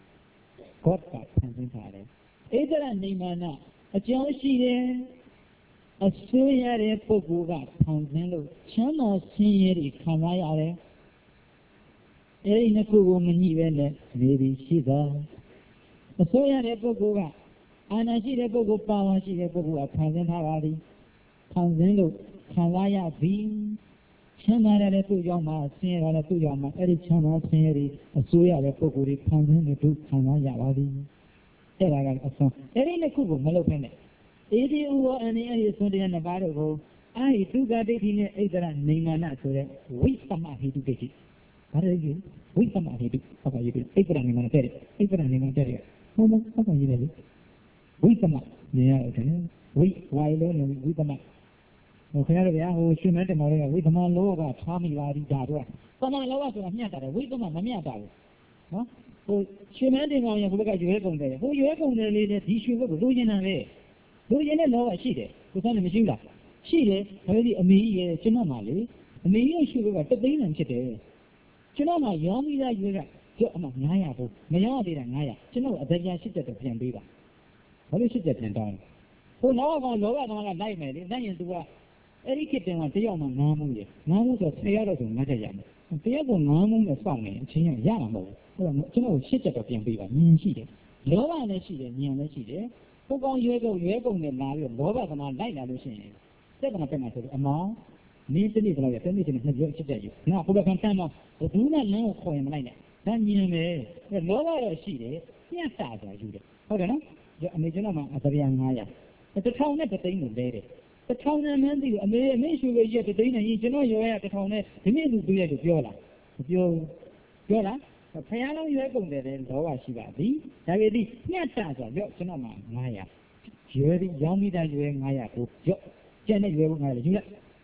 God ကခံစားထားတယ်။အဲ့ဒါနေမာနအကြောင်းရှိတယ်အစိုးရတဲ့ပုဂ္ဂိုလ်ကခံစားလို့ချမ်းသာဆင်းရဲတွေခံစားရတယ်။အဲ့ဒီနှစ်ခုကိုမညှိပဲနဲ့နေပြီးရှိသောအစိုးရတဲ့ပုဂ္ဂိုလ်ကအာဏာရှိတဲ့ပုဂ္ဂိုလ်ပါဝါရှိတဲ့ပုဂ္ဂိုလ်ကခံစားထားပါသည်ခံစားလို့ခံစားရသည်ချမ်းသာတဲ့သူ့ကြောင့်မှဆင်းရဲတဲ့သူ့ကြောင့်မှအဲ့ဒီချမ်းသာဆင်းရဲတွေအစိုးရတဲ့ပုဂ္ဂိုလ်တွေခံစားနေသူခံစားရပါသည်အဲ့ဒါကအဆုံးအဲ့ဒီနှစ်ခုကိုမလုပ်ဖ ೇನೆ အေဒီဥဝအန်ဒီအဲ့ဒီဆုံးတဲ့နှစ်ပါးတို့ကိုအာဟိတုကဒိဋ္ဌိနဲ့ဣဒရနေမာနဆိုတဲ့ဝိသမဟိတုဒိဋ္ဌိဘာလဲကြီးဝိသမဟိတုဟုတ်ပါရဲ့ဣဒရနေမာနတဲ့ဣဒရနေမာနတဲ့ဟုတ်လားဟုတ်ပါရဲ့လေဝိသမနေရတယ်ဝိဝိုင်လုံးနေဝိသမဟိုခင်ဗျားတို့ဗျာဟိုရှင်မဲတင်မော်လေးကဝိသမလောကထားမိပါသည်ဒါတော့သမလောကဆိုတာမျှတာတယ်ဝိသမမမျှတာဘူးနော်ဟိုရှင်မဲတင်မော်ရဟိုဘက်ကရွေးကုန်တယ်ဟိုရွေးကုန်တယ်လေးနဲ့ဒီရွှေဘက်ကိုလိုချင်တာလေလိုချင်တဲ့လောကရှိတယ်ကိုစားနေမရှိဘူးလားရှိတယ်ဒါပေမဲ့အမေကြီးရဲ့ကျွန်တော်မှလေအမေကြီးရဲ့ရွှေဘက်ကတသိန်းတန်ဖြစ်တယ်ကျွန်တော်မှရောင်းပြီးသားရွေးကကြောက်အမှငါးရာဘူးမရောင်းသေးတာငါးရာကျွန်တော်အသက်ပြားရှစ်ချက်တော့ပြန်ပေးပါဘာလို့ရှစ်ချက်ပြန်တောင်းလဲဟိုနောက်ကလောဘကောင်ကလိုက်မယ်လေလိုက်ရင် तू ကအဲ့ဒီခေတ်တုန်းကတယောက်မှငါးမှုလေငါးမှုဆိုဆယ်ရက်တော့ဆိုငါးချက်ရမယ်တယောက်ကငါးမှုနဲ့စောင့်နေအချင်းရရမှာမဟုတ်ဘူးအဲ့တော့ကျွန်တော်ရှစ်ချက်တော့ပြန်ပေးပါမြင်ရှိတယ်လောဘလည်းရှိတယ်ဉာဏ်လည်းရှိတယ်ဟိုကောင်ရွေးကုန်ရွေးကုန်နဲ့လာပြီးတော့လောဘကမှလိုက်လာလို့ရှိရင်စက်ကမှတက်မှာဆိုတော့အမောင်းနင်းစနစ်တော့ရတဲ့နေ့ချင်းနှစ်ရက်ချစ်တဲ့ယူငါဟိုဘက်ကတမ်းတော့ဘူးနဲ့လမ်းကိုခေါ်ရင်မလိုက်နဲ့ဒါမြင်မယ်လောဘတော့ရှိတယ်ညှက်တာဆိုတာယူတယ်ဟုတ်တယ်နော်အမေကျွန်တော်မှအသဗျာငါးရာတစ်ထောင်နဲ့တစ်သိန်းကိုလဲတယ်တစ်ထောင်နဲ့မန်းသိဘူးအမေအမေရွှေပဲရက်တစ်သိန်းနဲ့ရင်ကျွန်တော်ရွယ်ရတစ်ထောင်နဲ့ဒီနေ့လူတွေ့ရလို့ပြောလားမပြောပြောလားဖယားလုံးရွယ်ကုန်တယ်လေလောဘရှိပါသည်ဒါပေမဲ့ညှက်တာဆိုတော့ကျွန်တော်မှငါးရာရွယ်ပြီးရောင်းမိတာရွယ်ငါးရာကိုရော့ကျန်တဲ့ရွယ်ဖို့ငါးရာယူလိုက်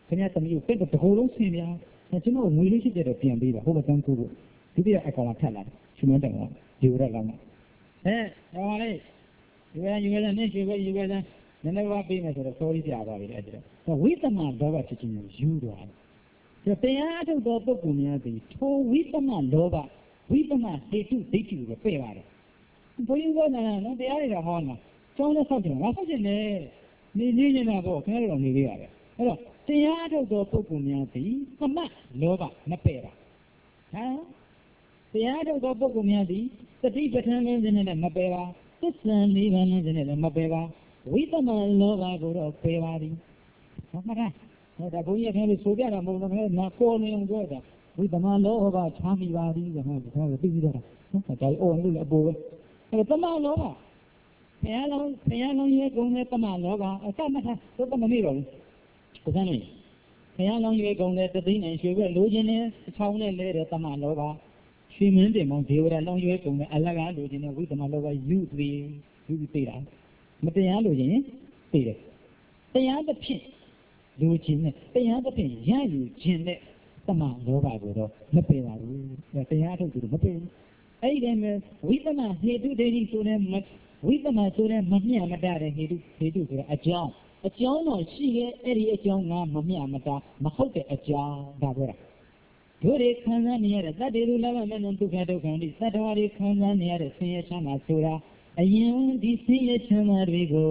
ခင်ဗျာသမီးကိုတက်တော့တကူလုံးဆင်းပြကျွန်တော်ငွေလေးရှိတဲ့တော့ပြန်ပေးတာဟိုဘက်ကန်းကိုကိုဒုတိယအကောင်ကထက်လာတယ်ရှင်မတိုင်ကဒီရက်လောက်မှာအဲဟောလေယူရယူရနဲ့ရွှေပဲယူရတဲ့နည်းနည်းပါးပေးမယ်ဆိုတော့ sorry ပြသွားပြီလေအဲ့ဒါဝိသမလောဘဖြစ်ခြင်းကိုယူသွားတယ်တရားထုတ်သောပုဂ္ဂိုလ်များသည်ထိုဝိသမလောဘဝိသမဟေတုဒိဋ္ဌိကိုပယ်ပါတယ်ဘုရားကနော်တရားတွေတော့ဟောလားကျောင်းနဲ့ဆောက်တယ်ငါဆောက်တယ်လေနေနေနေတာပေါ့ခင်ဗျားတို့နေသေးရတယ်အဲ့တော့တရားထုတ်သောပုဂ္ဂိုလ်များသည်သမလောဘမပယ်တာဟမ်တရားထုတ်သောပုဂ္ဂိုလ်များသည်တတိပဋ္ဌာန်လုံးစဉ်နဲ့မပယ်ပါသစ္စာလေးပါးလုံးစဉ်နဲ့လည်းမပယ်ပါဝိသမလောဘကိုတော့ပယ်ပါသည်ဟုတ်မှာဟောဒါဘုန်းကြီးခင်ဗျားတို့ဆိုပြတာမဟုတ်ဘူးခင်ဗျားနာကိုနေအောင်ပြောတာဝိသမလောဘချမ်းမိပါသည်ခင်ဗျားတို့သိပြီးတော့နော်ဒါအော်လို့အပေါ်ပဲအဲ့သမလောဘဘုရားလုံးဘုရားလုံးရဲ့ဂုဏ်နဲ့သမလောဘအစမထားသို့မမေ့တော့ဘူးဘုရားနေဘုရားလုံးရဲ့ဂုဏ်နဲ့တသိနဲ့ရွှေပဲလိုချင်တဲ့ချောင်းနဲ့လဲတဲ့သမလောဘရွှေမင်းတင်မောင်ဒေဝရလုံးရဲ့ဂုဏ်နဲ့အလကားလိုချင်တဲ့ဝိသမလောဘယူပြီးယူပြီးပေးတာမတရားလိုချင်ပေးတယ်တရားသဖြင့်လိုချင်တဲ့တရားသဖြင့်ရယူခြင်းနဲ့သမလောဘကိုတော့မပေးပါဘူးတရားထုတ်သူမပေးဘူးအဲ့ဒီမှာဝိသမဟေတုဒိဋ္ဌိဆိုတဲ့ဝိသမဆိုတဲ့မမျှမတတဲ့ဟေတုဟေတုဆိုတဲ့အကြောင်းအကြောင်းတော့ရှိရဲ့အဲ့ဒီအကြောင်းကမမျှမတမဟုတ်တဲ့အကြောင်းဒါပြောတာတို့တွေခံစားနေရတဲ့တတ္တေလူလဘမနုဒုက္ခဒုက္ခဒီသတ္တဝါတွေခံစားနေရတဲ့ဆင်းရဲချမ်းသာဆိုတာအရင်ဒီဆင်းရဲချမ်းသာတွေကို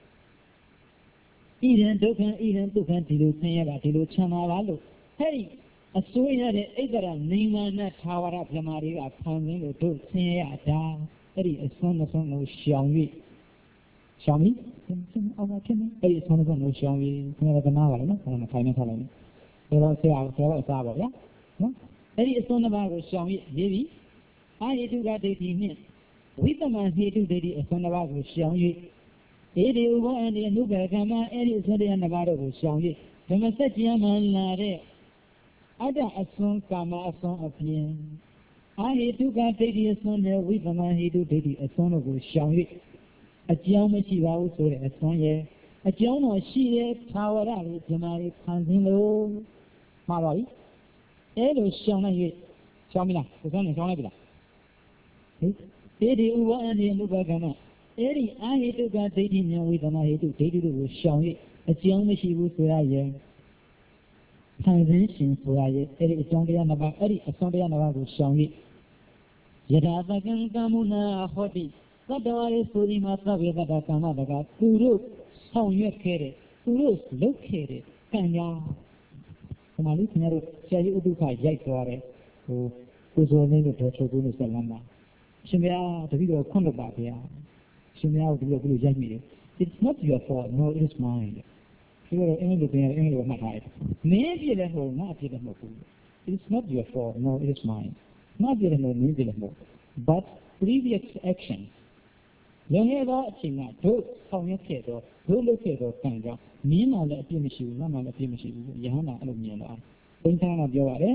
ဣဒံဒုက္ခဣဒံဒုက္ခဒီလိုဆင်းရဲပါဒီလိုချမ်းသာပါလို့အဲ့ဒီအစိုးရတဲ့ဣဒ္ဓရနေမာနသာဝရဗြဟ္မာတွေကခံရင်းလို့တို့ဆင်းရဲတာအဲ့ဒီအစွန်းအစွန်းကိုရှောင်၍ရှောင်ပြီးအောက်ကဖြစ်နေအဲ့ဒီအစွန်းအစွန်းကိုရှောင်ပြီးခင်ဗျားကနားပါလေနော်ခေါင်းနဲ့ခိုင်းနေထားလိုက်နေဒါတော့ဆရာဆရာကအစားပါဗျာနော်အဲ့ဒီအစွန်းတစ်ပါးကိုရှောင်၍ရေးပြီးအာဟိတုကဒိဋ္ဌိနှင့်ဝိသမဟိတုဒိဋ္ဌိအစွန်းတစ်ပါးကိုရှောင်၍ဧဒီဥဘောအန္တိအနုပကမ္မအဲ့ဒီအစွန်းတရားနှစ်ပါးတို့ကိုရှောင်၍ဓမ္မစကြာမှလာတဲ့အတ္တအစွန်းကာမအစွန်းအပြင်အာဟိတုကဒိဋ္ဌိအစွန်းနဲ့ဝိသမဟိတုဒိဋ္ဌိအစွန်းတို့ကိုရှောင်၍အကြောင်းမရှိပါဘူးဆိုတဲ့အစွန်းရဲ့အကြောင်းတော်ရှိတဲ့သာဝရလေးဇမားလေးခံခြင်းလို့မှားပါပြီအဲလိုရှောင်လိုက်၍ရှောင်ပြီလားဒီကနေ့ရှောင်လိုက်ပြီလားဟိဧဒီဥဘောအန္တိအနုပကမ္မအဲ့ဒီအာဟိတုကဒိဋ္ဌိမြန်ဝိသမဟိတုဒိဋ္ဌိတို့ကိုရှောင်၍အကြောင်းမရှိဘူးဆိုရရဲ့ခံခြင်းရှင်ဆိုရရဲ့အဲ့ဒီအကြောင်းတရားနှစ်ပါးအဲ့ဒီအစွန်းတရားနှစ်ပါးကိုရှောင်၍ယထာတကံကမ္မနာဟောတိသတ္တဝါရဲ့ဆိုဒီမှာသဗ္ဗေတ္တကာမတကသူတို့ဆောင်ရွက်ခဲ့တဲ့သူတို့လုပ်ခဲ့တဲ့ကံကြောင့်ဒီမှာလေးခင်ဗျားတို့ဆရာကြီးဥဒုခရိုက်သွားတဲ့ဟိုကိုဇော်လင်းတို့တော်ချုပ်ကိုလို့ဆက်လမ်းမှာရှင်ဗျာတပည့်တော်ခွင့်လွှတ်ပါဗျာရှင်များကိုဒီလိုဒီလိုရိုက်မိတယ် It's not your fault no it is mine ဒီလိုအင်္ဂလိပ်ပြန်အင်္ဂလိပ်ကိုမှတ်ထားတယ်မင်းပြည့်လည်းမဟုတ်ငါပြည့်လည်းမဟုတ်ဘူး It's not your fault no it is mine ငါပြည့်လည်းမဟုတ်မင်းပြည့်လည်းမဟုတ် but previous action လည်းရတော့အချိန်ကတို့ဆောင်ရွက်ခဲ့တော့တို့လုပ်ခဲ့တော့ကံကြောင့်မင်းမှလည်းအပြစ်မရှိဘူးငါမှလည်းအပြစ်မရှိဘူးယဟန်ကအဲ့လိုမြင်တော့ဘုန်းကြီးကပြောပါတယ်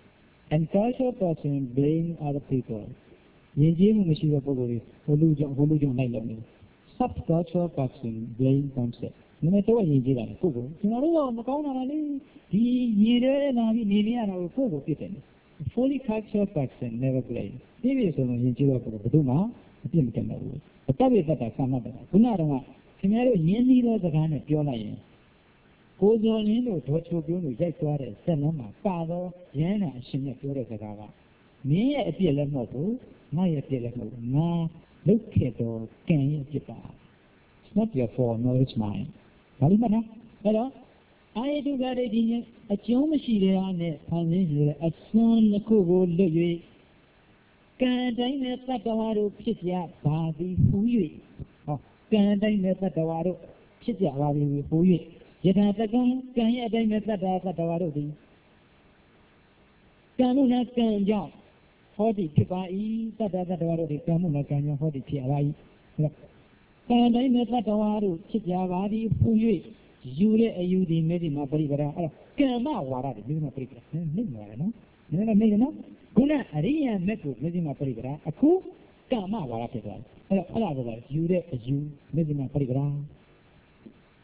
and cultural person blame other peopleယဉ်ကျေးမှုမရှိတဲ့ပုဂ္ဂိုလ်တွေဘုလူကြောင့်ဘုလူကြောင့်လိုက်လို့နေ subcultural person blame themselves နည်းနည်းတော့ယဉ်ကျေးတာလေကိုကိုကျွန်တော်တို့ကမကောင်းတာလေဒီရည်ရဲလာပြီးနေနေရတာကိုကိုကိုပြစ်တယ် fully cultural person never blame ဒီလိုဆိုလို့ယဉ်ကျေးတော့ဘယ်သူမှအပြစ်မတင်တော့ဘူးအတ္တဝိတ္တကဆံမှတ်တယ်ခုနကတော့ခင်ဗျားတို့ယဉ်ကျေးသောစကားနဲ့ပြောလိုက်ရင်ကိုဇော်လင်းတို့ဒေါ်ချိုပြုံးတို့ရိုက်သွားတဲ့ဆက်လမ်းမှာပါတော့ရဟန္တာအရှင်နဲ့ပြောတဲ့စကားကမင်းရဲ့အပြစ်လည်းမဟုတ်ဘူးငါရဲ့ပြည့်လည်းမဟုတ်ဘူးငါလုတ်ခဲ့တော့ကံရဲ့ပြစ်ပါ It's not your fault no it's mine ဘာလို့မလဲအဲ့တော့အာယတုကဒိဋ္ဌိနဲ့အကျုံးမရှိတဲ့အားနဲ့ဖန်ဆင်းနေတဲ့အစွန်းတစ်ခုကိုလွတ်၍ကံတိုင်းနဲ့တတ္တဝါတို့ဖြစ်ကြပါသည်ဟူ၍ဟောကံတိုင်းနဲ့တတ္တဝါတို့ဖြစ်ကြပါသည်ဟူ၍ယထာတကံကံရဲ့အတိုင်းနဲ့တတ္တတတ္တဝါတို့သည်ကံမှုနဲ့ကံကြောင့်ဟောတိဖြစ်ပါ၏တတ္တတတ္တဝါတို့ဒီကံမှုနဲ့ကံကြောင့်ဟောတိဖြစ်ပါ၏ကံတိုင်းနဲ့တတ္တဝါတို့ဖြစ်ကြပါသည်ဟူ၍ယူတဲ့အယူဒီမေဒီမှာပရိပဒါအဲ့ကံမဝါရဒီမေဒီမှာပရိပဒါနိမ့်နေရတယ်နော်နည်းနည်းနေနော်ခုနအရိယာမက်ကိုမေဒီမှာပရိပဒါအခုကံမဝါရဖြစ်သွားတယ်အဲ့တော့အဲ့ဒါကယူတဲ့အယူမေဒီမှာပရိပဒါ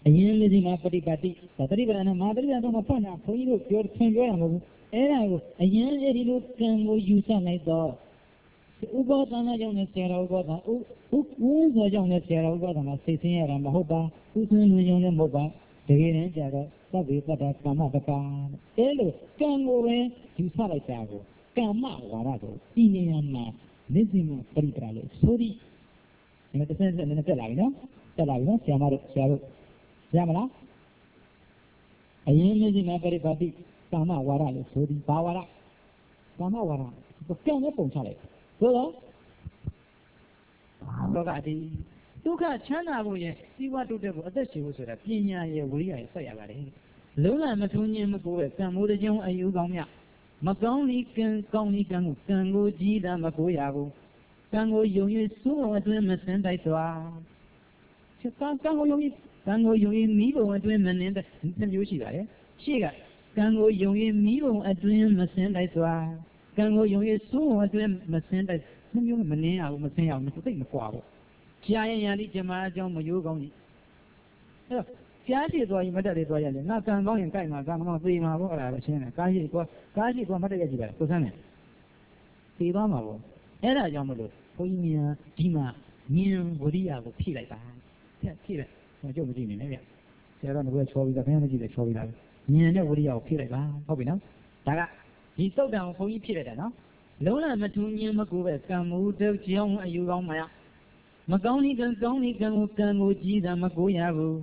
အရင်မဇ္ဈိမပฏิပတ်တိသတိပဋ္ဌာန်မဟာပฏิပတ်တော့မဖွင့်တာဘုန်းကြီးတို့ပြောထွင်ပြောတာမဟုတ်ဘူးအဲ့ဒါကိုအရင်အဲ့ဒီလိုကံကိုယူဆလိုက်တော့ဥပဒနာကြောင့်လည်းဆရာတော်ဥပဒနာဥဥဥဆိုကြောင့်လည်းဆရာတော်ဥပဒနာစိတ်ဆင်းရတာမဟုတ်ပါဥသွင်းလူကြောင့်လည်းမဟုတ်ပါတကယ်တမ်းကျတော့သဗ္ဗေပတ္တကာမတကာအဲ့လိုကံကိုပဲယူဆလိုက်တာကိုကာမဝါဒကိုဒီနေရာမှာမဇ္ဈိမပရိပဒါလို့ဆိုသည်ဒီမှာတစ်ဆင့်ဆက်နည်းနည်းတက်လာပြီနော်တက်လာပြီနော်ဆရာမတို့ဆရာတို့ရမလားအရင်မဇ္ဈိမပရိပါတိကာမဝါဒလို့ဆိုသည်ဘာဝါဒကာမဝါဒကံနဲ့ပုံချလိုက်ဆိုတော့တော့ကဒီဒုက္ခချမ်းသာဖို့ရဲ့စီးပွားတိုးတက်ဖို့အသက်ရှင်ဖို့ဆိုတာပညာရဲ့ဝိရိယရဲ့ဆက်ရပါတယ်လုံးဝမထုံးခြင်းမကိုပဲကံမိုးတကြောင်အယူကောင်းမြမကောင်းဤကံကောင်းဤကံကိုကံကိုကြီးတာမကိုရဘူးကံကိုယုံ၍စိုးဝအတွင်းမစင်တိုက်စွာကံကံကိုယုံ၍ကံကိုယုံ၍မိဘအတွင်းမနှင်းတဲ့မျိုးရှိပါတယ်ရှေ့ကကံကိုယုံ၍မိဘအတွင်းမစင်တိုက်စွာကံကိုယုံ၍စိုးဝအတွင်းမစင်တိုက်မျိုးမနှင်းရဘူးမစင်ရဘူးသိမကွာဘူးရှားရင်ရလိဇမားအကြောင်းမယိုးကောင်းကြီးအဲ့တော့ရှားရှိသွားရင်မတက်လေးသွားရတယ်ငါကံကောင်းရင်ကြိုက်မှာကံကောင်းသေမှာပေါ့အဲ့ဒါပဲရှင်းတယ်ကားရှိကွာကားရှိကွာမတက်ရကြည့်ပါလားကိုစမ်းတယ်သေသွားမှာပေါ့အဲ့ဒါကြောင့်မလို့ဘုန်းကြီးများဒီမှာဉာဏ်ဝိရိယကိုဖြည့်လိုက်ပါဖြည့်ဖြည့်လိုက်ကျုပ်မကြည့်နေနဲ့ဗျဆရာတော်ကချောပြီးသားခင်ဗျားမကြည့်တယ်ချောပြီးသားဉာဏ်နဲ့ဝိရိယကိုဖြည့်လိုက်ပါဟုတ်ပြီနော်ဒါကဒီသုတ်တံကိုဘုန်းကြီးဖြည့်လိုက်တာနော်လုံးဝမထူးညင်းမကူပဲကံမှုတုတ်ကြောင်းအယူကောင်းမှာမကောင်းဤကံကောင်းဤကံကိုကံကိုကြီးတာမကိုရဘူး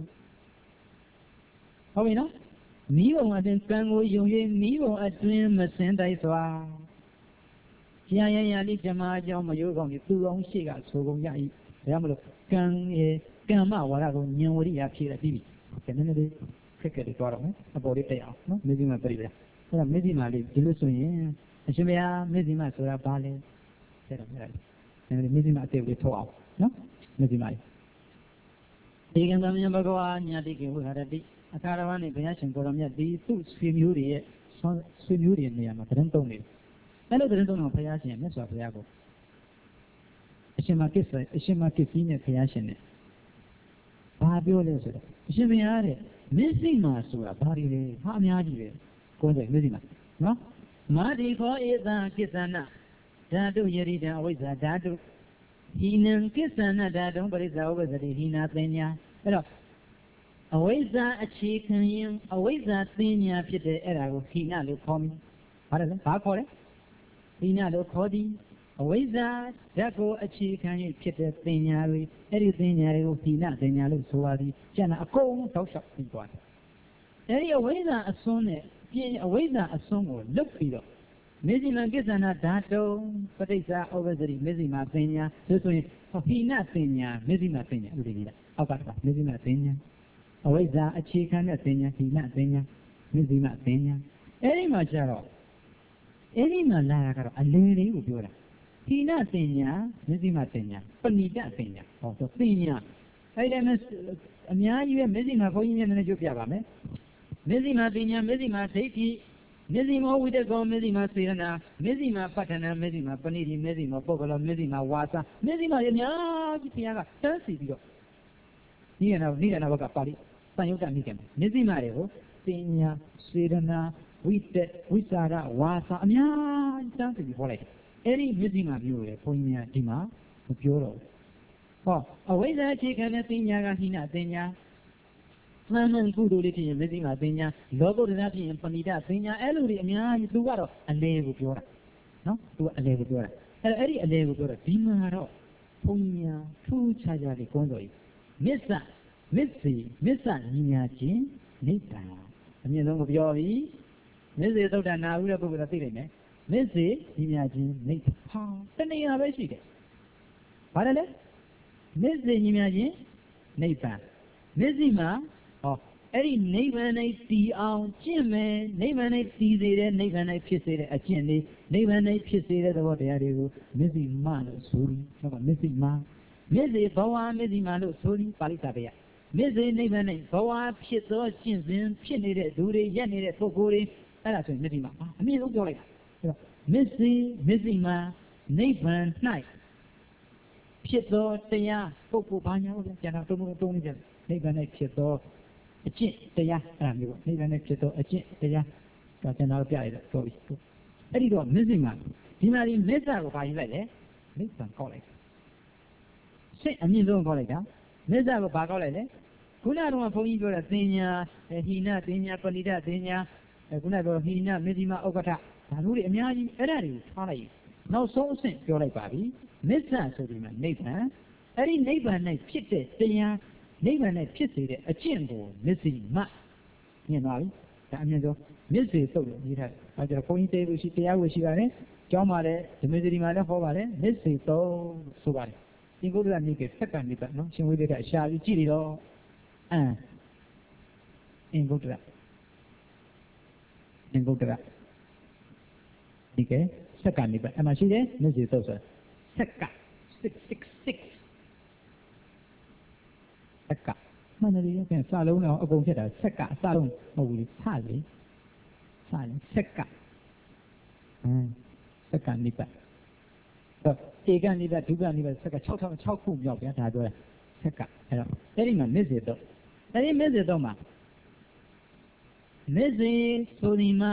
ဟုတ်ပြီနော်မိဘအတွင်းကံကိုယုံ၍မိဘအတွင်းမစင်တိုက်စွာရာရရာလေးဇမားအကြောင်းမယိုးကောင်းပြီးသူအောင်ရှိကဆိုကုန်ရ၏ဒါမှမဟုတ်ကံရဲ့ကံမဝါဒကိုဉာဏ်ဝရိယဖြည့်လိုက်ပြီးပြီနည်းနည်းလေးခက်ခဲလေးသွားတော့မယ်အပေါ်လေးတက်အောင်နော်မေဇိမပြိပဒါအဲ့ဒါမေဇိမလေးဒီလိုဆိုရင်အရှင်ဘုရားမေဇိမဆိုတာဘာလဲတဲ့တော့မြတ်တယ်နည်းနည်းမေဇိမအသေးလေးထုတ်အောင်နော်မေဇိမလေးဒီကံသမယဘဂဝါညာတိကေဝဟရတိအခါရဝနဲ့ဘုရားရှင်ကိုတော်မြတ်ဒီသူ့ဆွေမျိုးတွေရဲ့ဆွေမျိုးတွေနေရာမှာတရင်တုံးနေတယ်အဲ့လိုတရင်တုံးတော့ဘုရားရှင်မြတ်စွာဘုရားကိုအရှင်မကိစ္စအရှင်မကိစ္စနဲ့ဘုရားရှင်နဲ့ဘာပြောလဲဆိုတော့အရှင်ဘုရားတဲ့မစ္စည်းမာဆိုတာဘာတွေလဲဟာအများကြီးပဲကိုယ်တိုင်မစ္စည်းမာနော်မာတိခောဧသံကိစ္စနာဓာတုယရိတံအဝိဇ္ဇာဓာတုဟိနံကိစ္စနာဓာတုပရိစ္ဆာဥပ္ပဇ္ဇတိဟိနာသင်ညာအဲ့တော့အဝိဇ္ဇာအခြေခံရင်အဝိဇ္ဇာသင်ညာဖြစ်တဲ့အဲ့ဒါကိုဟိနလို့ခေါ်မိဘာလဲဘာခေါ်လဲဟိနလို့ခေါ်သည်အဝိဇ္ဇာဓာတ်ကိုအခြေခံရင်ဖြစ်တဲ့သင်ညာတွေအဲ့ဒီသင်ညာတွေကိုဟိနသင်ညာလို့ဆိုပါသည်ကျန်တာအကုန်လုံးတောက်လျှောက်ပြီးသွားတယ်အဲ့ဒီအဝိဇ္ဇာအစွန်းနဲ့ပြင်အဝိဇ္ဇာအစွန်းကိုလွတ်ပြီးတော့မေဇိမံကိစ္စနာဓာတုပဋိစ္စဩဝဇ္ဇတိမေဇိမာသင်ညာဆိုဆိုရင်ဟိနသင်ညာမေဇိမာသင်ညာဥဒိကြီးလားအောက်ကပါမေဇိမာသင်ညာအဝိဇ္ဇာအခြေခံတဲ့သင်ညာဟိနသင်ညာမေဇိမာသင်ညာအဲ့ဒီမှာကျတော့အဲ့ဒီမှာလာတာကတော့အလယ်လေးကိုပြောတာဟိနသင်ညာမေဇိမာသင်ညာပဏိတသင်ညာဟောသင်ညာအဲ့ဒီမှာအများကြီးပဲမေဇိမာဘုန်းကြီးများလည်းကြွပြပါမယ်မေဇိမာသင်ညာမေဇိမာဒိဋ္ဌိမေဇိမောဝိတကောမေဇိမာစေရနာမေဇိမာပဋ္ဌနာမေဇိမာပဏိတိမေဇိမာပုဂ္ဂလောမေဇိမာဝါစာမေဇိမာရများကြီးဘုရားကတန်းစီပြီးတော့နိယနာနိယနာဘကပါဠိသံယုတ်တမိခင်မေဇိမာတွေကိုပညာစေရနာဝိတဝိစာရဝါစာအများကြီးတန်းစီပြီးဟောလိုက်အဲ့ဒီမေဇိမာမျိုးလေဘုန်းကြီးများဒီမှာမပြောတော့ဘူးဟောအဝိဇ္ဇာအခြေခံတဲ့ပညာကဟိနသင်ညာမှန်မှန်ကုသိုလ်လေးဖြစ်ရင်မေဇိမာသင်ညာလောကုတ္တရာဖြစ်ရင်ပဏိတသင်ညာအဲ့လိုတွေအများကြီးသူကတော့အလေကိုပြောတာနော်သူကအလေကိုပြောတာအဲ့အဲ့ဒီအလေကိုပြောတာဒီမှာတော့ဘုံညာထူးခြားခြားလေးကွန်းတော်ကြီးမစ္ဆမစ္စီမစ္ဆညီညာချင်းနိဗ္ဗာန်အမြင့်ဆုံးကိုပြောပြီးမစ္စေသုဒ္ဓနာဟုတဲ့ပုဂ္ဂိုလ်ကသိနိုင်တယ်မစ္စေညီညာချင်းနိဗ္ဗာန်ဟာတဏှာပဲရှိတယ်ဘာလဲလဲမစ္စေညီညာချင်းနိဗ္ဗာန်မစ္စီမာဟောအဲ့ဒီနိဗ္ဗာန်နဲ့တည်အောင်ကျင့်မယ်နိဗ္ဗာန်နဲ့တည်စေတဲ့နိဗ္ဗာန်နဲ့ဖြစ်စေတဲ့အကျင့်လေးနိဗ္ဗာန်နဲ့ဖြစ်စေတဲ့သဘောတရားတွေကိုမစ္စီမလို့ဆိုပြီးဟုတ်ပါမစ္စီမမစ္စေဘဝမစ္စီမလို့ဆိုပြီးပါဠိစာပေရမစ္စေနိဗ္ဗာန်နဲ့ဘဝဖြစ်သောကျင့်စဉ်ဖြစ်နေတဲ့ဒုတွေရက်နေတဲ့ပုဂ္ဂိုလ်တွေအဲ့ဒါဆိုရင်မစ္စီမအမြင့်ဆုံးပြောလိုက်တာအဲ့တော့မစ္စေမစ္စီမနိဗ္ဗာန်၌ဖြစ်သောတရားပုဂ္ဂိုလ်ဘာညာဟုတ်လဲကျန်တာတုံးတုံးတုံးနေကြနိဗ္ဗာန်၌ဖြစ်သောအကျင့်တရားအဲ့ဒါမျိုးပေါ့နိဗ္ဗာန်နဲ့ဖြစ်သောအကျင့်တရားဒါကျွန်တော်ပြရတဲ့ဆိုပြီးအဲ့ဒီတော့မစ္စည်းမှာဒီမှာဒီမစ္ဆာကိုပါယူလိုက်လေနိဗ္ဗာန်ကောက်လိုက်စိတ်အမြင့်ဆုံးကောက်လိုက်တာမစ္ဆာကိုပါကောက်လိုက်လေခုနကတော့ဘုန်းကြီးပြောတဲ့သင်ညာဟိနသင်ညာပဏိဒသင်ညာခုနပြောဟိနမဇ္ဈိမဥက္ကဋ္ဌဒါမျိုးတွေအများကြီးအဲ့ဒါတွေကိုထားလိုက်နောက်ဆုံးအဆင့်ပြောလိုက်ပါပြီမစ္ဆာဆိုဒီမှာနိဗ္ဗာန်အဲ့ဒီနိဗ္ဗာန်၌ဖြစ်တဲ့တရားနိဗ္ဗာန်၌ဖြစ်စေတဲ့အကျင့်ကိုမစ္စည်းမမြင်ပါပြီဒါအမြင်ဆုံးမစ္စည်းသုတ်လို့ရေးထားတယ်အဲဒါဘုန်းကြီးတေးလို့ရှိတရားဝေရှိပါတယ်ကျောင်းမှာလည်းဓမ္မစရိမှာလည်းဟောပါတယ်မစ္စည်းသုတ်ဆိုပါတယ်ဒီကုတ္တရနိကေသက္ကနိဗ္ဗာန်နော်ရှင်ဝိသေကအရှာပြီးကြည့်နေတော့အမ်အင်္ဂုတ္တရအင်္ဂုတ္တရဒီကေသက္ကနိဗ္ဗာန်အမှရှိတယ်မစ္စည်းသုတ်ဆိုသက္ကsix six sixသက္ကမှန်တယ်လေပြန်စလုံးတော့အကုန်ဖြစ်တာသက္ကအစလုံးမဟုတ်ဘူးလေစလေစလေသက္ကဟမ်သက္ကနိဗ္ဗာန်တော့ဧကနိဗ္ဗာန်ဒုက္ခနိဗ္ဗာန်သက္က၆ထောင်၆ခုမြောက်ပြန်ဒါပြောတာသက္ကအဲ့တော့အဲ့ဒီမှာမစ္စေတော့အဲ့ဒီမစ္စေတော့မှာမစ္စေဆိုဒီမှာ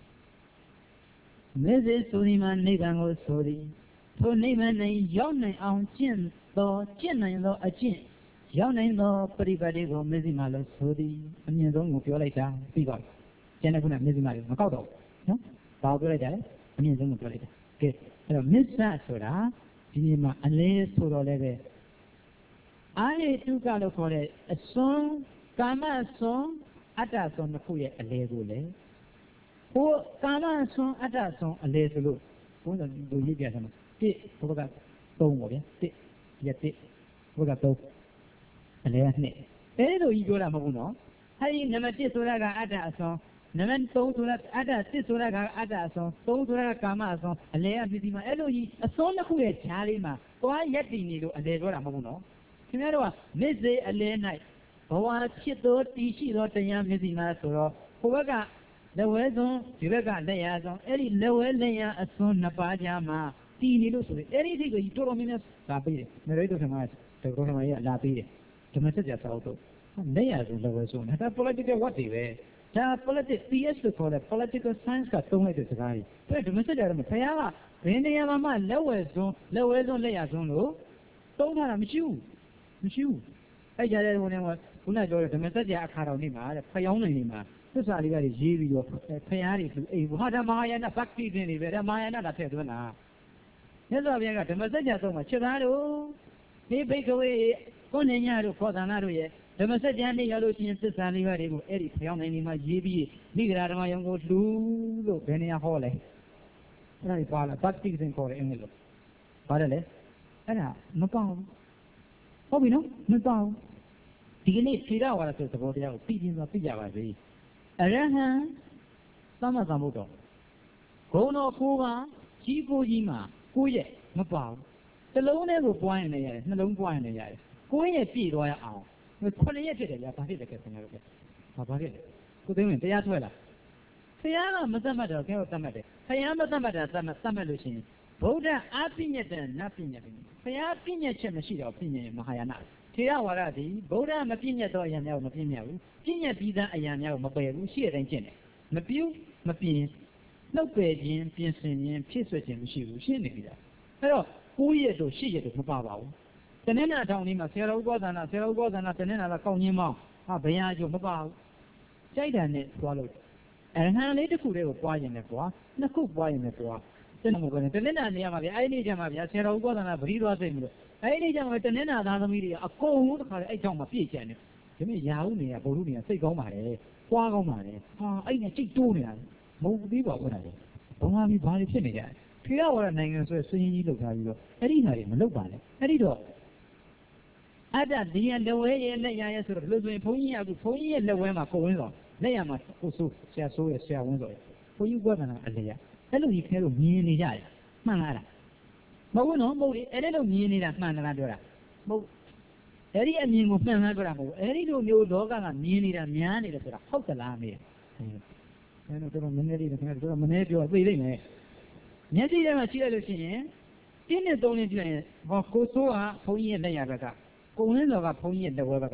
မစ္စေဆိုဒီမှာနိဗ္ဗာန်ကိုဆိုဒီထိုနိဗ္ဗာန်၌ရောက်နိုင်အောင်ကျင့်တော်ကျင့်နိုင်သောအကျင့်ရောက်နိုင်သောပရိပတ်တွေကိုမဇ္ဈိမလို့ဆိုသည်အမြင့်ဆုံးကိုပြောလိုက်တာပြီးပါပြီကျန်တဲ့ခုနမဇ္ဈိမတွေမကောက်တော့ဘူးနော်ဘာကိုပြောလိုက်တာလဲအမြင့်ဆုံးကိုပြောလိုက်တာကဲအဲ့တော့မစ္ဆဆိုတာဒီနေ့မှာအလဲဆိုတော့လည်းပဲအာဟိတုကလို့ခေါ်တဲ့အစွန်းကာမအစွန်းအတ္တအစွန်းတစ်ခုရဲ့အလဲကိုလေဟိုကာမအစွန်းအတ္တအစွန်းအလဲဆိုလို့ဘုန်းတော်လူကြီးပြတယ်မှာတစ်ဘုရားကသုံးပါဗျာတစ်ရက်တစ်ဘုရားကသုံးအလဲနှစ်အဲ့ဒီလိုကြီးပြောတာမဟုတ်ဘူးနော်အဲ့ဒီနံပါတ်တစ်ဆိုတာကအတ္တအစွန်းနံပါတ်သုံးဆိုတာအတ္တတစ်ဆိုတာကအတ္တအစွန်းသုံးဆိုတာကကာမအစွန်းအလဲအပစ္စည်းမှာအဲ့လိုကြီးအစွန်းတစ်ခုရဲ့ဈာလေးမှာသွားရက်တည်နေလို့အလဲပြောတာမဟုတ်ဘူးနော်ခင်ဗျားတို့ကမစ္စေအလဲ၌ဘဝဖြစ်သောတည်ရှိသောတရားမစ္စီမှာဆိုတော့ဟိုဘက်ကလက်ဝဲစွန်းဒီဘက်ကလက်ရစွန်းအဲ့ဒီလက်ဝဲလက်ရအစွန်းနှစ်ပါးကြားမှာတည်နေလို့ဆိုရင်အဲ့ဒီစိတ်ကိုကြီးတော်တော်များများလာပေးတယ်မရိတ်တို့ထမတော်တော်များများလာပေးတယ်ဓမ္မစကြာသောက်တော့လက်ရစွန်းလက်ဝဲစွန်းဒါ political what တွေပဲဒါ politics P S လို့ခေါ်တဲ့ political science ကသုံးလိုက်တဲ့စကားကြီးအဲ့ဓမ္မစကြာတော့ဘုရားကဘယ်နေရာမှာမှလက်ဝဲစွန်းလက်ဝဲစွန်းလက်ရစွန်းလို့သုံးထားတာမရှိဘူးမရှိဘူးအဲ့ကြတဲ့ဟိုနေမှာခုနပြောတဲ့ဓမ္မစကြာအခါတော်နေ့မှာတဲ့ဖျောင်းနေနေမှာသစ္စာလေးကရေးပြီးတော့ဖျားတွေသူအိမ်ဘာဓမ္မဟာယနာဘက်တီတင်နေပဲဓမ္မဟာယနာတာထည့်သွင်းတာမြတ်စွာဘုရားကဓမ္မစကြာသုံးမှာချက်သားတို့ဒီဘိက္ခဝေကိုနေညတို့ခေါ်သနာတို့ရဲ့ဓမ္မစကြာနေ့ရောက်လို့ရှိရင်သစ္စာလေးပါးတွေကိုအဲ့ဒီဖျောင်းနေနေမှာရေးပြီးမိဂရာဓမ္မယုံကိုလှူလို့ဘယ်နေရာဟောလဲအဲ့ဒါပါလားဘက်တီတင်ခေါ်တယ်အင်္ဂလိပ်လိုပါတယ်လေအဲ့ဒါမပေါဘူးဟုတ်ပြီနော်မပေါဘူးဒီကနေ့ခြေတော်ဝါဒဆိုသဘောတရားကိုပြီးပြင်းသွားပြကြပါစေအရဟံသမ္မာသမ္ဗုဒ္ဓဂုဏ်တော်ကိုးပါကြီးကိုကြီးမှာကိုရဲ့မပါဘူးတစ်လုံးနဲ့ကိုပွားရင်လည်းရတယ်နှလုံးပွားရင်လည်းရတယ်ကိုရဲ့ပြည့်သွားရအောင်ခုနှစ်ရက်ဖြစ်တယ်ဗျာဘာဖြစ်လဲကဲခင်ဗျားတို့ကဘာဘာဖြစ်လဲကိုသိဝင်တရားထွက်လာဆရာကမသတ်မှတ်တော့ခဲကိုသတ်မှတ်တယ်ဆရာမသတ်မှတ်တာသတ်မှတ်သတ်မှတ်လို့ရှိရင်ဗုဒ္ဓအပိညတနတ်ပိညတဆရာပိညချက်မရှိတော့ပိညမဟာယာနထေရဝါဒသည်ဗုဒ္ဓမပြည့်ညတ်သောအရာများကိုမပြည့်ညတ်ဘူးပြည့်ညတ်ပြီးသားအရာများကိုမပယ်ဘူးရှိတဲ့အတိုင်းကျင့်တယ်မပြုမပြင်းနှုတ်ပယ်ခြင်းပြင်ဆင်ခြင်းဖြစ်ဆွခြင်းမရှိဘူးရှင်းနေပြီလားအဲ့တော့ကိုးရက်တို့ရှစ်ရက်တို့မပါပါဘူးတနင်္လာထောင်လေးမှာဆရာတော်ဥပဒနာဆရာတော်ဥပဒနာတနင်္လာကကောင်းချင်းမောင်းဟာဘယ်ဟာကျမပါဘူးကြိုက်တယ်နဲ့သွားလို့အရဟံလေးတစ်ခုတည်းကိုပွားရင်လည်းပွားနှစ်ခုပွားရင်လည်းပွားတနင်္လာကတနင်္လာနေရာမှာဗျာအဲ့ဒီနေ့ကျမှဗျာဆရာတော်ဥပဒနာပရိသွားစိတ်မလို့အဲ့ဒီကျမှတနင်္လာသားသမီးတွေအကုန်လုံးတစ်ခါလေအဲ့ကြောင့်မပြည့်ကျန်တယ်ဒီနေ့ရာဟုနေရဗုဒ္ဓနေရစိတ်ကောင်းပါလေပွားကောင်းပါလေဟာအဲ့နဲ့စိတ်တိုးနေတာမဟုတ်သေးပါဘူးလားဘုံမှာပြီးဘာတွေဖြစ်နေကြလဲထေရဝါဒနိုင်ငံဆိုဆွေးရင်းကြီးလုပ်ထားပြီးတော့အဲ့ဒီဟာတွေမလုပ်ပါနဲ့အဲ့ဒီတော့အတ္တဒီရလက်ဝဲရဲ့လက်ရရဲ့ဆိုတော့ဘယ်လိုဆိုရင်ဘုန်းကြီးကအခုဘုန်းကြီးရဲ့လက်ဝဲမှာကိုဝင်းစောလက်ရမှာကိုဆိုးဆရာဆိုးရဲ့ဆရာဝင်းစောရဲ့ဘုန်းကြီးကွက်ကနေအလေရအဲ့လိုကြီးခဲလို့မြင်နေကြတယ်မှန်လားလားမဟုတ်ဘူးနော်မဟုတ်လေအဲ့ဒီလိုမြင်နေတာမှန်လားပြောတာမဟုတ်အဲ့ဒီအမြင်ကိုမှန်လားပြောတာမဟုတ်အဲ့ဒီလိုမျိုးလောကကမြင်နေတာများနေတယ်ဆိုတာဟုတ်သလားမေးအဲ့တော့တော်မနေလေးခင်ဗျာတော်မနေပြောသိလိမ့်မယ်မျက်စိထဲမှာကြည့်လိုက်လို့ရှိရင်တင်းနဲ့သုံးနဲ့ကြည့်ရင်ဟောကိုဆိုးကဘုန်းကြီးရဲ့လက်ရဘက်ကကိုဝင်းစောကဘုန်းကြီးရဲ့လက်ဝဲဘက်က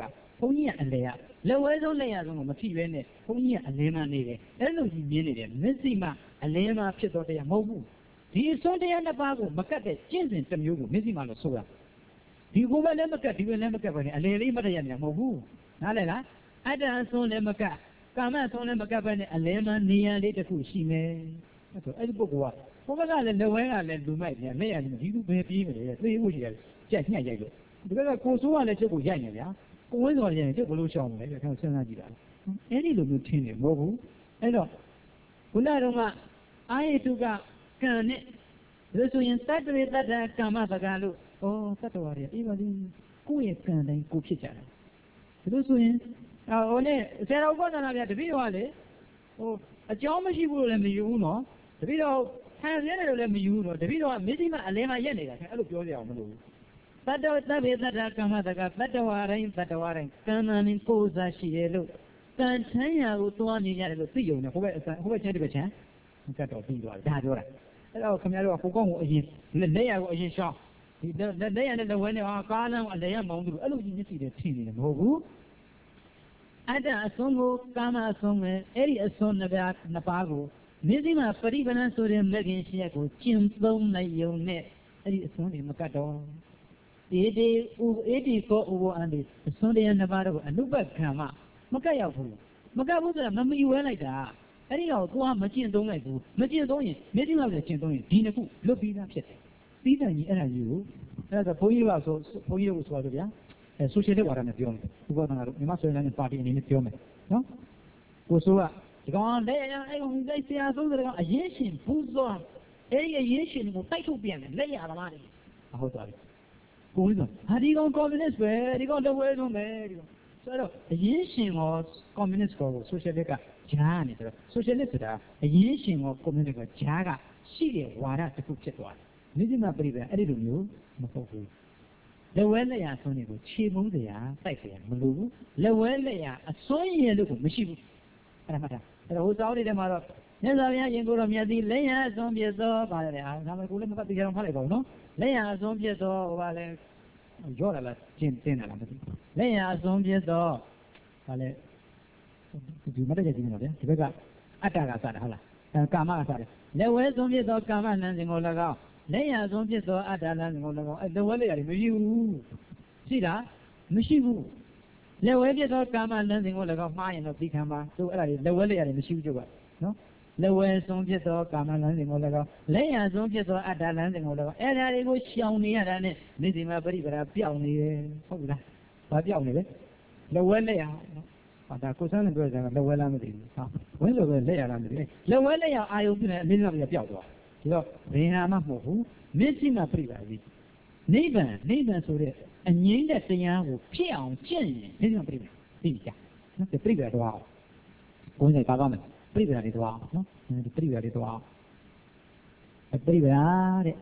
ဘုန်းကြီးကအလဲရလက်ဝဲဆုံးလက်ရဆုံးကိုမထိပဲနဲ့ဘုန်းကြီးကအလဲမှနေတယ်အဲ့လိုကြီးမြင်နေတယ်မစ္စည်းမအလဲမှဖြစ်တော့တရားမဟုတ်ဘူးဒီအစွန်းတရားနှစ်ပါးကိုမကတ်တဲ့ကျင့်စဉ်တစ်မျိုးကိုမစ္စည်းမလို့ဆိုတာဒီကိုပဲလည်းမကတ်ဒီပဲလည်းမကတ်ပဲနဲ့အလဲလေးမတရနေမှာမဟုတ်ဘူးနားလည်လားအတ္တအစွန်းလည်းမကတ်ကာမအစွန်းလည်းမကတ်ပဲနဲ့အလဲမှနေရလေးတစ်ခုရှိမယ်အဲ့ဆိုအဲ့ဒီပုဂ္ဂိုလ်ကဘုရားကလည်းလက်ဝဲကလည်းလူမိုက်ပြန်လက်ရနေဒီလူပဲပြေးမယ်လေသိဖို့ရှိတယ်ကြက်ညှက်ရိုက်လို့ဒီကကိုဆိုးကလည်းချက်ကိုရိုက်နေဗျာကိုဝင်းစော်ရိုက်ရင်ချက်ဘလို့ရှောင်းမလဲခဏစဉ်းစားကြည့်တာအဲ့ဒီလိုမျိုးထင်းနေမဟုတ်ဘူးအဲ့တော့ခုနကတော့ကအာယတုကကံနဲ့ဒါဆိုရင်တတ္တဝေတ္တကမ္မတကလို့ဩတတ္တဝါတွေအေးပါလိကိုယ့်ရဲ့ကံတိုင်းကိုဖြစ်ကြတယ်ဒါဆိုရင်ဟိုနဲ့ဆရာတော်ကနာဗျာတပည့်တော်ကလေဟိုအကြောင်းမရှိဘူးလို့လည်းမယူဘူးနော်တပည့်တော်ခံရနေတယ်လို့လည်းမယူဘူးနော်တပည့်တော်ကမစ္စည်းမအလဲမှရက်နေတာအဲ့လိုပြောကြအောင်မလို့တတ္တဝတ္တဗေတ္တကမ္မတကတတ္တဝါတိုင်းတတ္တဝါတိုင်းကံနာနဲ့ကိုယ်စားရှိတယ်လို့ကံချမ်းရာကိုသွားနေရတယ်လို့သိုံနဲ့ဟိုဘက်ဟိုဘက်ချမ်းဒီဘက်ချမ်းကတ်တော်ပြီးသွားတယ်ဒါပြောတာအဲ့တော့ခင်ဗျားတို့ကကိုကောင်းကိုအရင်လက်ရကိုအရင်ရှောင်းဒီလက်ရနဲ့လက်ဝဲနဲ့ဟာကားလမ်းအလဲရမောင်းသူအဲ့လိုကြီးမျက်စိတွေထိနေတယ်မဟုတ်ဘူးအတ္တအစွန်းကိုကာမအစွန်းပဲအဲ့ဒီအစွန်းနှစ်ပါးနှစ်ပါးကိုမျက်စိမှာပရိပဏံဆိုတဲ့မဂ္ဂင်ရှိရကိုကျင့်သုံးနိုင်ုံနဲ့အဲ့ဒီအစွန်းတွေမကတ်တော့အေဒီဥအေဒီကိုဥဘောအန်ဒီအစွန်းတရားနှစ်ပါးတော့အနုပခံမမကတ်ရောက်ဘူးမကတ်ဘူးဆိုတာမမီဝဲလိုက်တာအဲ့ဒီတော့ကိုကမကျင့်သုံးလိုက်ဘူးမကျင့်သုံးရင်မျက်စိမှာလည်းကျင့်သုံးရင်ဒီနှစ်ခုလွတ်ပြီးသားဖြစ်တယ်ပြီးတယ်ကြီးအဲ့ဒါကြီးကိုအဲ့ဒါဆိုဘုန်းကြီးကဆိုဘုန်းကြီးကဆိုတော့ဗျာအဲဆိုရှယ်လစ်ဝါဒနဲ့ပြောမယ်ဥပဒေကတော့မြန်မာဆိုရင်လည်းပါတီအနေနဲ့ပြောမယ်နော်ကိုဆိုကဒီကောင်လက်ရအဲ့ကောင်လက်ဆရာဆုံးတဲ့ကောင်အရင်ရှင်ဘူးစောအဲ့ဒီအရင်ရှင်ကိုတိုက်ထုတ်ပြန်တယ်လက်ရသမားတွေဟုတ်သွားပြီကိုကြီးကဟာဒီကောင်ကွန်မြူနစ်ပဲဒီကောင်လက်ဝဲဆုံးပဲဒီကောင်ဆိုတော့အရင်ရှင်ရောကွန်မြူနစ်ကိုဆိုရှယ်လစ်ကဂျားနေဆိုတော့ဆိုရှယ်လစ်ဆိုတာအရင်ရှင်ရောကွန်မြူနစ်ကဂျားကရှိတဲ့ဝါဒတစ်ခုဖြစ်သွားတယ်မြစ်ကြီးမှာပြိပယ်အဲ့ဒီလိုမျိုးမဟုတ်ဘူးလက်ဝဲလက်ရအစွန်းတွေကိုခြေမုံးစရာတိုက်စရာမလိုဘူးလက်ဝဲလက်ရအစွန်းရည်လို့ကိုမရှိဘူးအဲ့ဒါမှတ်တာအဲ့တော့ဟိုစောင်းနေတဲ့မှာတော့မြတ်စွာဘုရားရင်ကိုယ်တော်မြတ်သည်လက်ရအစွန်းပြသောပါတယ်ဟာဒါမှကိုလည်းမပတ်သိကြအောင်ဖတ်လိုက်ပါဦးနော်လက်ရအစွန်းပြသောဟိုပါလဲရော့လာလားကျင်းတင်းလာလားမသိလက်ရအစွန်းပြသောဟာလဲဒီမတ်တဲ့ကြည့်နေတော့ဗျာဒီဘက်ကအတ္တကစတာဟုတ်လားအဲကာမကစတယ်လက်ဝဲစွန်းပြသောကာမလမ်းစဉ်ကို၎င်းလက်ရဆုံးဖြစ်သောအတ္တလမ်းကိုလည်းကောအဲလက်ဝဲလက်ရတယ်မရှိဘူးရှိတာမရှိဘူးလက်ဝဲဖြစ်သောကာမလမ်းစဉ်ကိုလည်းကောမှားရင်တော့သိခံပါသူအဲ့ဒါတွေလက်ဝဲလက်ရတယ်မရှိဘူးကြုပ်ကနော်လက်ဝဲဆုံးဖြစ်သောကာမလမ်းစဉ်ကိုလည်းကောလက်ရဆုံးဖြစ်သောအတ္တလမ်းစဉ်ကိုလည်းကောအဲ့ဒါတွေကိုရှောင်နေရတာနဲ့နေစီမှာပရိပဒါပြောင်းနေတယ်ဟုတ်လားဘာပြောင်းနေလဲလက်ဝဲလက်ရနော်ဟာဒါကိုစမ်းနေပြောကြတာလက်ဝဲလားမသိဘူးဟာဝင်းဆိုပဲလက်ရလားမသိဘူးလက်ဝဲလက်ရအာယုံပြနေအနည်းငယ်ပြပျောက်သွားဒီတော့ဘယ်ဟာမှမဟုတ်ဘူးမျက်စိမှာပြိပါပြီနိဗ္ဗာန်နိဗ္ဗာန်ဆိုတဲ့အငြိမ့်တဲ့တရားကိုဖြစ်အောင်ကျင့်ရင်မျက်စိမှာပြိပါသိကြနော်ဒီပြိပါတော့ဘုန်းကြီးပါကောင်းတယ်ပြိပါတွေတော့နော်ဒီပြိပါတွေတော့ပြိပါတဲ့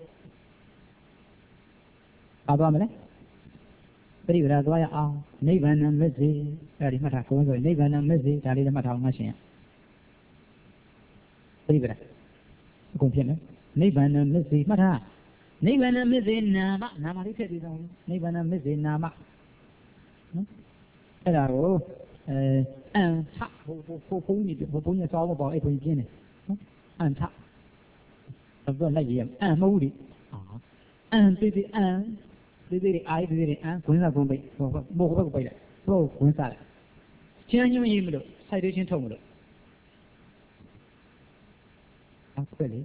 ပါပါမလဲပြိပါတော့ရအောင်နိဗ္ဗာန်မစ္စေအဲ့ဒီမှတ်ထားကိုယ်ဆိုနိဗ္ဗာန်မစ္စေဒါလေးလည်းမှတ်ထားအောင်ငါရှင်ပြိပါအကုန်ဖြစ်နေနိဗ္ဗာန်မစ္စေမှတ်ထားနိဗ္ဗာန်မစ္စေနာမနာမလေးထည့်ပြီးတော့နိဗ္ဗာန်မစ္စေနာမနော်အဲ့ဒါကိုအဲအန်ထဟိုဟိုဘုန်းကြီးဘုန်းကြီးစောင်းမပေါ့အဲ့ဘုန်းကြီးပြင်းတယ်နော်အန်ထတော့လိုက်ရအန်မဟုတ်ဘူးအာအန်ပြီးပြီးအန်ပြီးပြီးအိုင်ပြီးပြီးအန်ခွင်းစားကုန်ပိတ်ဟိုဘိုးဘက်ကပိတ်လိုက်ဟိုခွင်းစားလိုက်ချင်းညွှန်ရေးမလို့စိုက်တွေချင်းထုံမလို့ခွဲလေ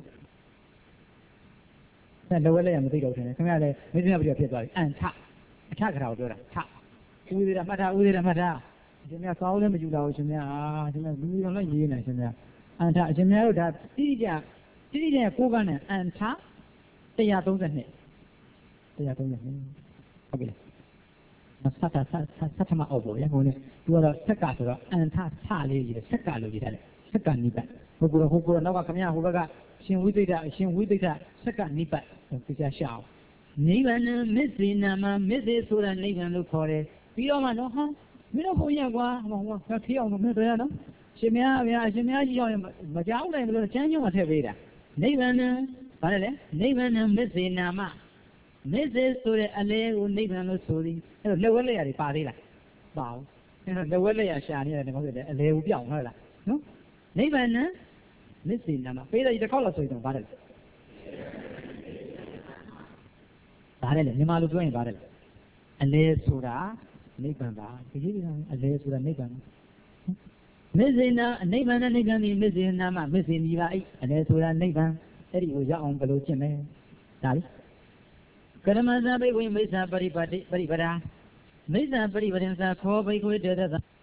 အဲ့လောဝဲလက်ရမသိတော့တယ်ခင်ဗျားလည်းမင်းပြပြဖြစ်သွားပြီအန်ထအထကထာကိုပြောတာထဦးသေးတာမှတ်ထားဦးသေးတာမှတ်ထားအရှင်မြတ်စောင်းလည်းမယူလာဘူးရှင်မြတ်အာရှင်မြတ်လူတော်လည်းရေးနေရှင်မြတ်အန်ထအရှင်မြတ်တို့ဒါတိတိကျတိတိကျကိုးကနဲ့အန်ထone hundred thirty-two one hundred thirty-twoဟုတ်ပြီမဆတ်တာဆတ်ထမအောက်ပေါ်ရဟိုနေသူကတော့ဆက်ကဆိုတော့အန်ထဆလေးရေးတယ်ဆက်ကလို့ရေးတယ်ဆက်ကနိဗ္ဗာန်ဟိုကတော့ဟိုကတော့နောက်ကခင်ဗျားဟိုဘက်ကရှင်ဝိသိတအရှင်ဝိသိတဆက်ကနိဗ္ဗာန်သိချာရှအောင်နိဗ္ဗာန်မစ္စေနာမမစ္စေဆိုတာနိဗ္ဗာန်လို့ခေါ်တယ်ပြီးတော့မှနော်ဟာမင်းတို့ဘုန်းကြီးကွာဟောဟောထေးအောင်မင်းတို့ရနော်ရှင်မရဗျာရှင်မရကြီးအောင်မကြောက်နိုင်ဘူးလို့ချမ်းညွန့်မထည့်ပေးတာနိဗ္ဗာန်ဘာလဲလဲနိဗ္ဗာန်မစ္စေနာမမစ္စေဆိုတဲ့အလဲကိုနိဗ္ဗာန်လို့ဆိုသည်အဲ့တော့လက်ဝဲလက်ရတွေပါသေးလားပါဘူးလက်ဝဲလက်ရရှာနေတယ်မဟုတ်တယ်အလေဦးပြောင်းဟုတ်လားနော်နိဗ္ဗာန်မစ္စေနာမပေးတဲ့တစ်ခေါက်လောက်ဆိုရင်ပါတယ်ပါတယ်လေမြန်မာလိုပြောရင်ပါတယ်လေအလေဆိုတာနိဗ္ဗာန်ပါဒီကြီးကအလေဆိုတာနိဗ္ဗာန်မစ္စေနာနိဗ္ဗာန်နဲ့နိဗ္ဗာန်ဒီမစ္စေနာမမစ္စေနီပါအဲ့အလေဆိုတာနိဗ္ဗာန်အဲ့ဒီကိုရောက်အောင်ဘယ်လိုကျင့်မလဲဒါလေကရမဇာဘိဝိမိစ္ဆာပရိပါတိပရိပဒါမိစ္ဆာပရိပဒင်္စာခောဘိခွေတေသ